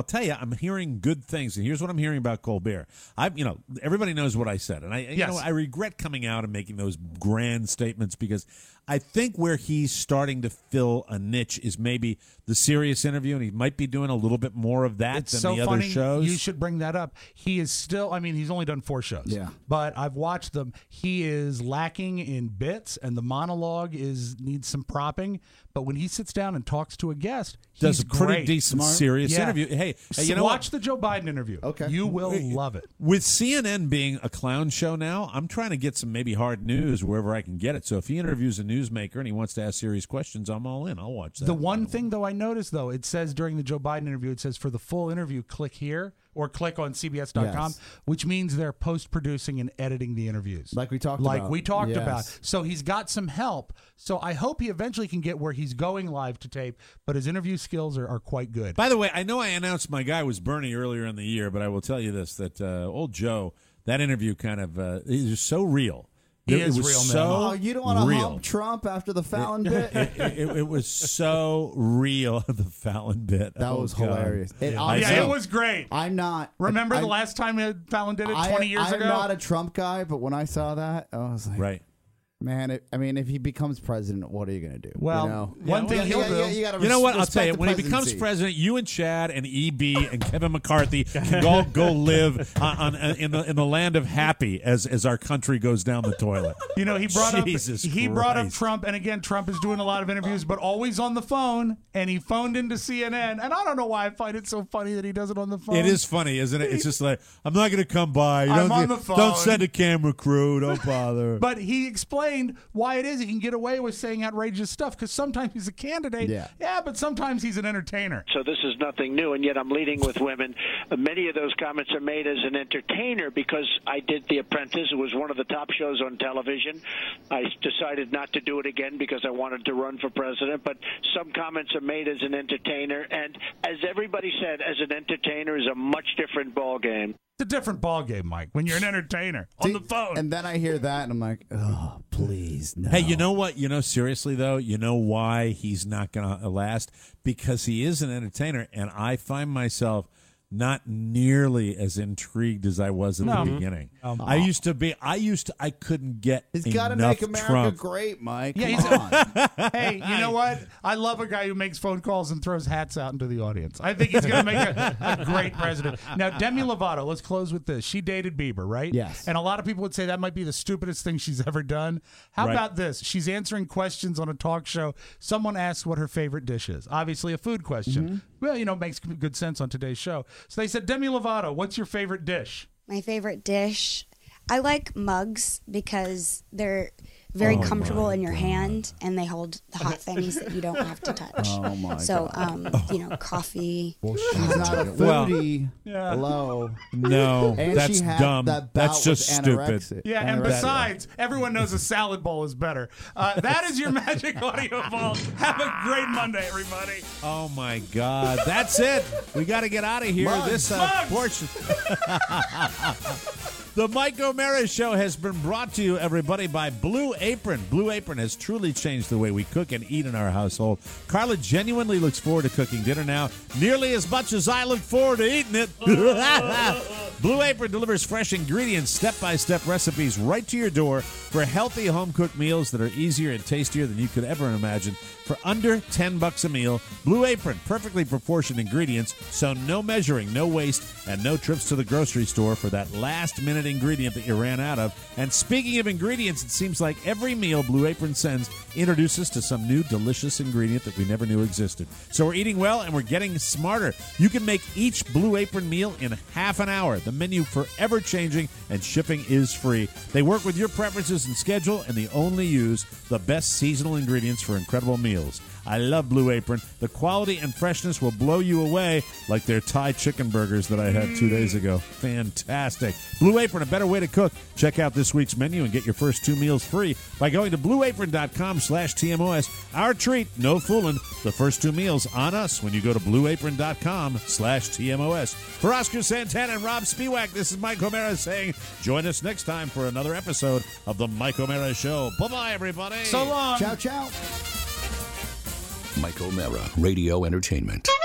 good things. And here's what I'm hearing about Colbert. Everybody knows what I said. And I regret coming out and making those grand statements because I think where he's starting to fill a niche is maybe the serious interview, and he might be doing a little bit more of that It's than so the funny. other shows. You should bring that up. He is still, he's only done 4 shows. Yeah. But I've watched them. He is lacking in bits, and the monologue needs some propping. But when he sits down and talks to a guest, Does he's a pretty great. decent, serious interview. Hey, you know watch what? the Joe Biden interview. Okay. You will love it. With CNN being a clown show now, I'm trying to get some maybe hard news wherever I can get it. So if he interviews a newsmaker and he wants to ask serious questions, I'm all in. I'll watch that. The one thing, though, I noticed, though, it says during the Joe Biden interview, it says for the full interview, click here or click on CBS.com, Yes. which means they're post-producing and editing the interviews. Like we talked about. Yes. So he's got some help. So I hope he eventually can get where he's going live to tape, but his interview skills are quite good. By the way, I know I announced my guy was Bernie earlier in the year, but I will tell you this, that old Joe, that interview kind of is so real. He is was real, man. so You don't want to real. hump Trump after the Fallon bit? It was so real, the Fallon bit. That was God. hilarious. It was great. I'm not. Remember the last time Fallon did it 20 years ago? I'm not a Trump guy, but when I saw that, I was like, right. Man, if he becomes president, what are you going to do? Well, one thing he'll do. You know what? I'll tell you. When he becomes president, you and Chad and EB and Kevin McCarthy can all go live in the land of happy as our country goes down the toilet. He brought Jesus he brought up Christ. Trump, and again, Trump is doing a lot of interviews, but always on the phone. And he phoned into CNN, and I don't know why I find it so funny that he does it on the phone. It is funny, isn't it? It's just like, I'm not going to come by. I'm on the phone. Don't send a camera crew. Don't bother. But he explained why it is he can get away with saying outrageous stuff, because sometimes he's a candidate, but sometimes he's an entertainer. So this is nothing new, and yet I'm leading with women. Many of those comments are made as an entertainer because I did The Apprentice. It was one of the top shows on television. I decided not to do it again because I wanted to run for president, but some comments are made as an entertainer, and as everybody said, as an entertainer is a much different ball game. It's a different ball game, Mike, when you're an entertainer on the phone. And then I hear that, and I'm like, oh, please, no. Hey, you know what? Seriously, though, you know why he's not going to last? Because he is an entertainer, and I find myself not nearly as intrigued as I was at the beginning. I couldn't get He's enough got to make America Trump. great, Mike. Yeah, Come on. Hey, you know what? I love a guy who makes phone calls and throws hats out into the audience. I think he's going to make a great president. Now, Demi Lovato, let's close with this. She dated Bieber, right? Yes. And a lot of people would say that might be the stupidest thing she's ever done. How Right. about this? She's answering questions on a talk show. Someone asks what her favorite dish is. Obviously, a food question. Well, makes good sense on today's show. So they said, Demi Lovato, what's your favorite dish? My favorite dish, I like mugs because they're very comfortable in your hand and they hold the hot things that you don't have to touch. Oh my so, God. Coffee. Well, she's not a foodie. Yeah. Hello. No, And that's she had dumb. that That's bout just with stupid. anorexia. Yeah, and Anorexia. besides, everyone knows a salad bowl is better. That is your Magic Audio Vault. Have a great Monday, everybody. Oh my God, that's it. We got to get out of here. Mugs. This portion. The Mike O'Mara Show has been brought to you, everybody, by Blue Apron. Blue Apron has truly changed the way we cook and eat in our household. Carla genuinely looks forward to cooking dinner now, nearly as much as I look forward to eating it. Blue Apron delivers fresh ingredients, step-by-step recipes right to your door for healthy home-cooked meals that are easier and tastier than you could ever imagine. For under $10 a meal, Blue Apron, perfectly proportioned ingredients, so no measuring, no waste, and no trips to the grocery store for that last-minute ingredient that you ran out of. And speaking of ingredients, it seems like every meal Blue Apron sends introduces to some new delicious ingredient that we never knew existed. So we're eating well and we're getting smarter. You can make each Blue Apron meal in half an hour. The menu forever changing and shipping is free. They work with your preferences and schedule, and they only use the best seasonal ingredients for incredible meals. I love Blue Apron. The quality and freshness will blow you away, like their Thai chicken burgers that I had 2 days ago. Fantastic. Blue Apron, a better way to cook. Check out this week's menu and get your first 2 meals free by going to blueapron.com/TMOS. Our treat, no fooling, the first 2 meals on us when you go to blueapron.com/TMOS. For Oscar Santana and Rob Spiewak, this is Mike O'Mara saying join us next time for another episode of The Mike O'Mara Show. Bye-bye, everybody. So long. Ciao, ciao. Mike O'Mara, Radio Entertainment.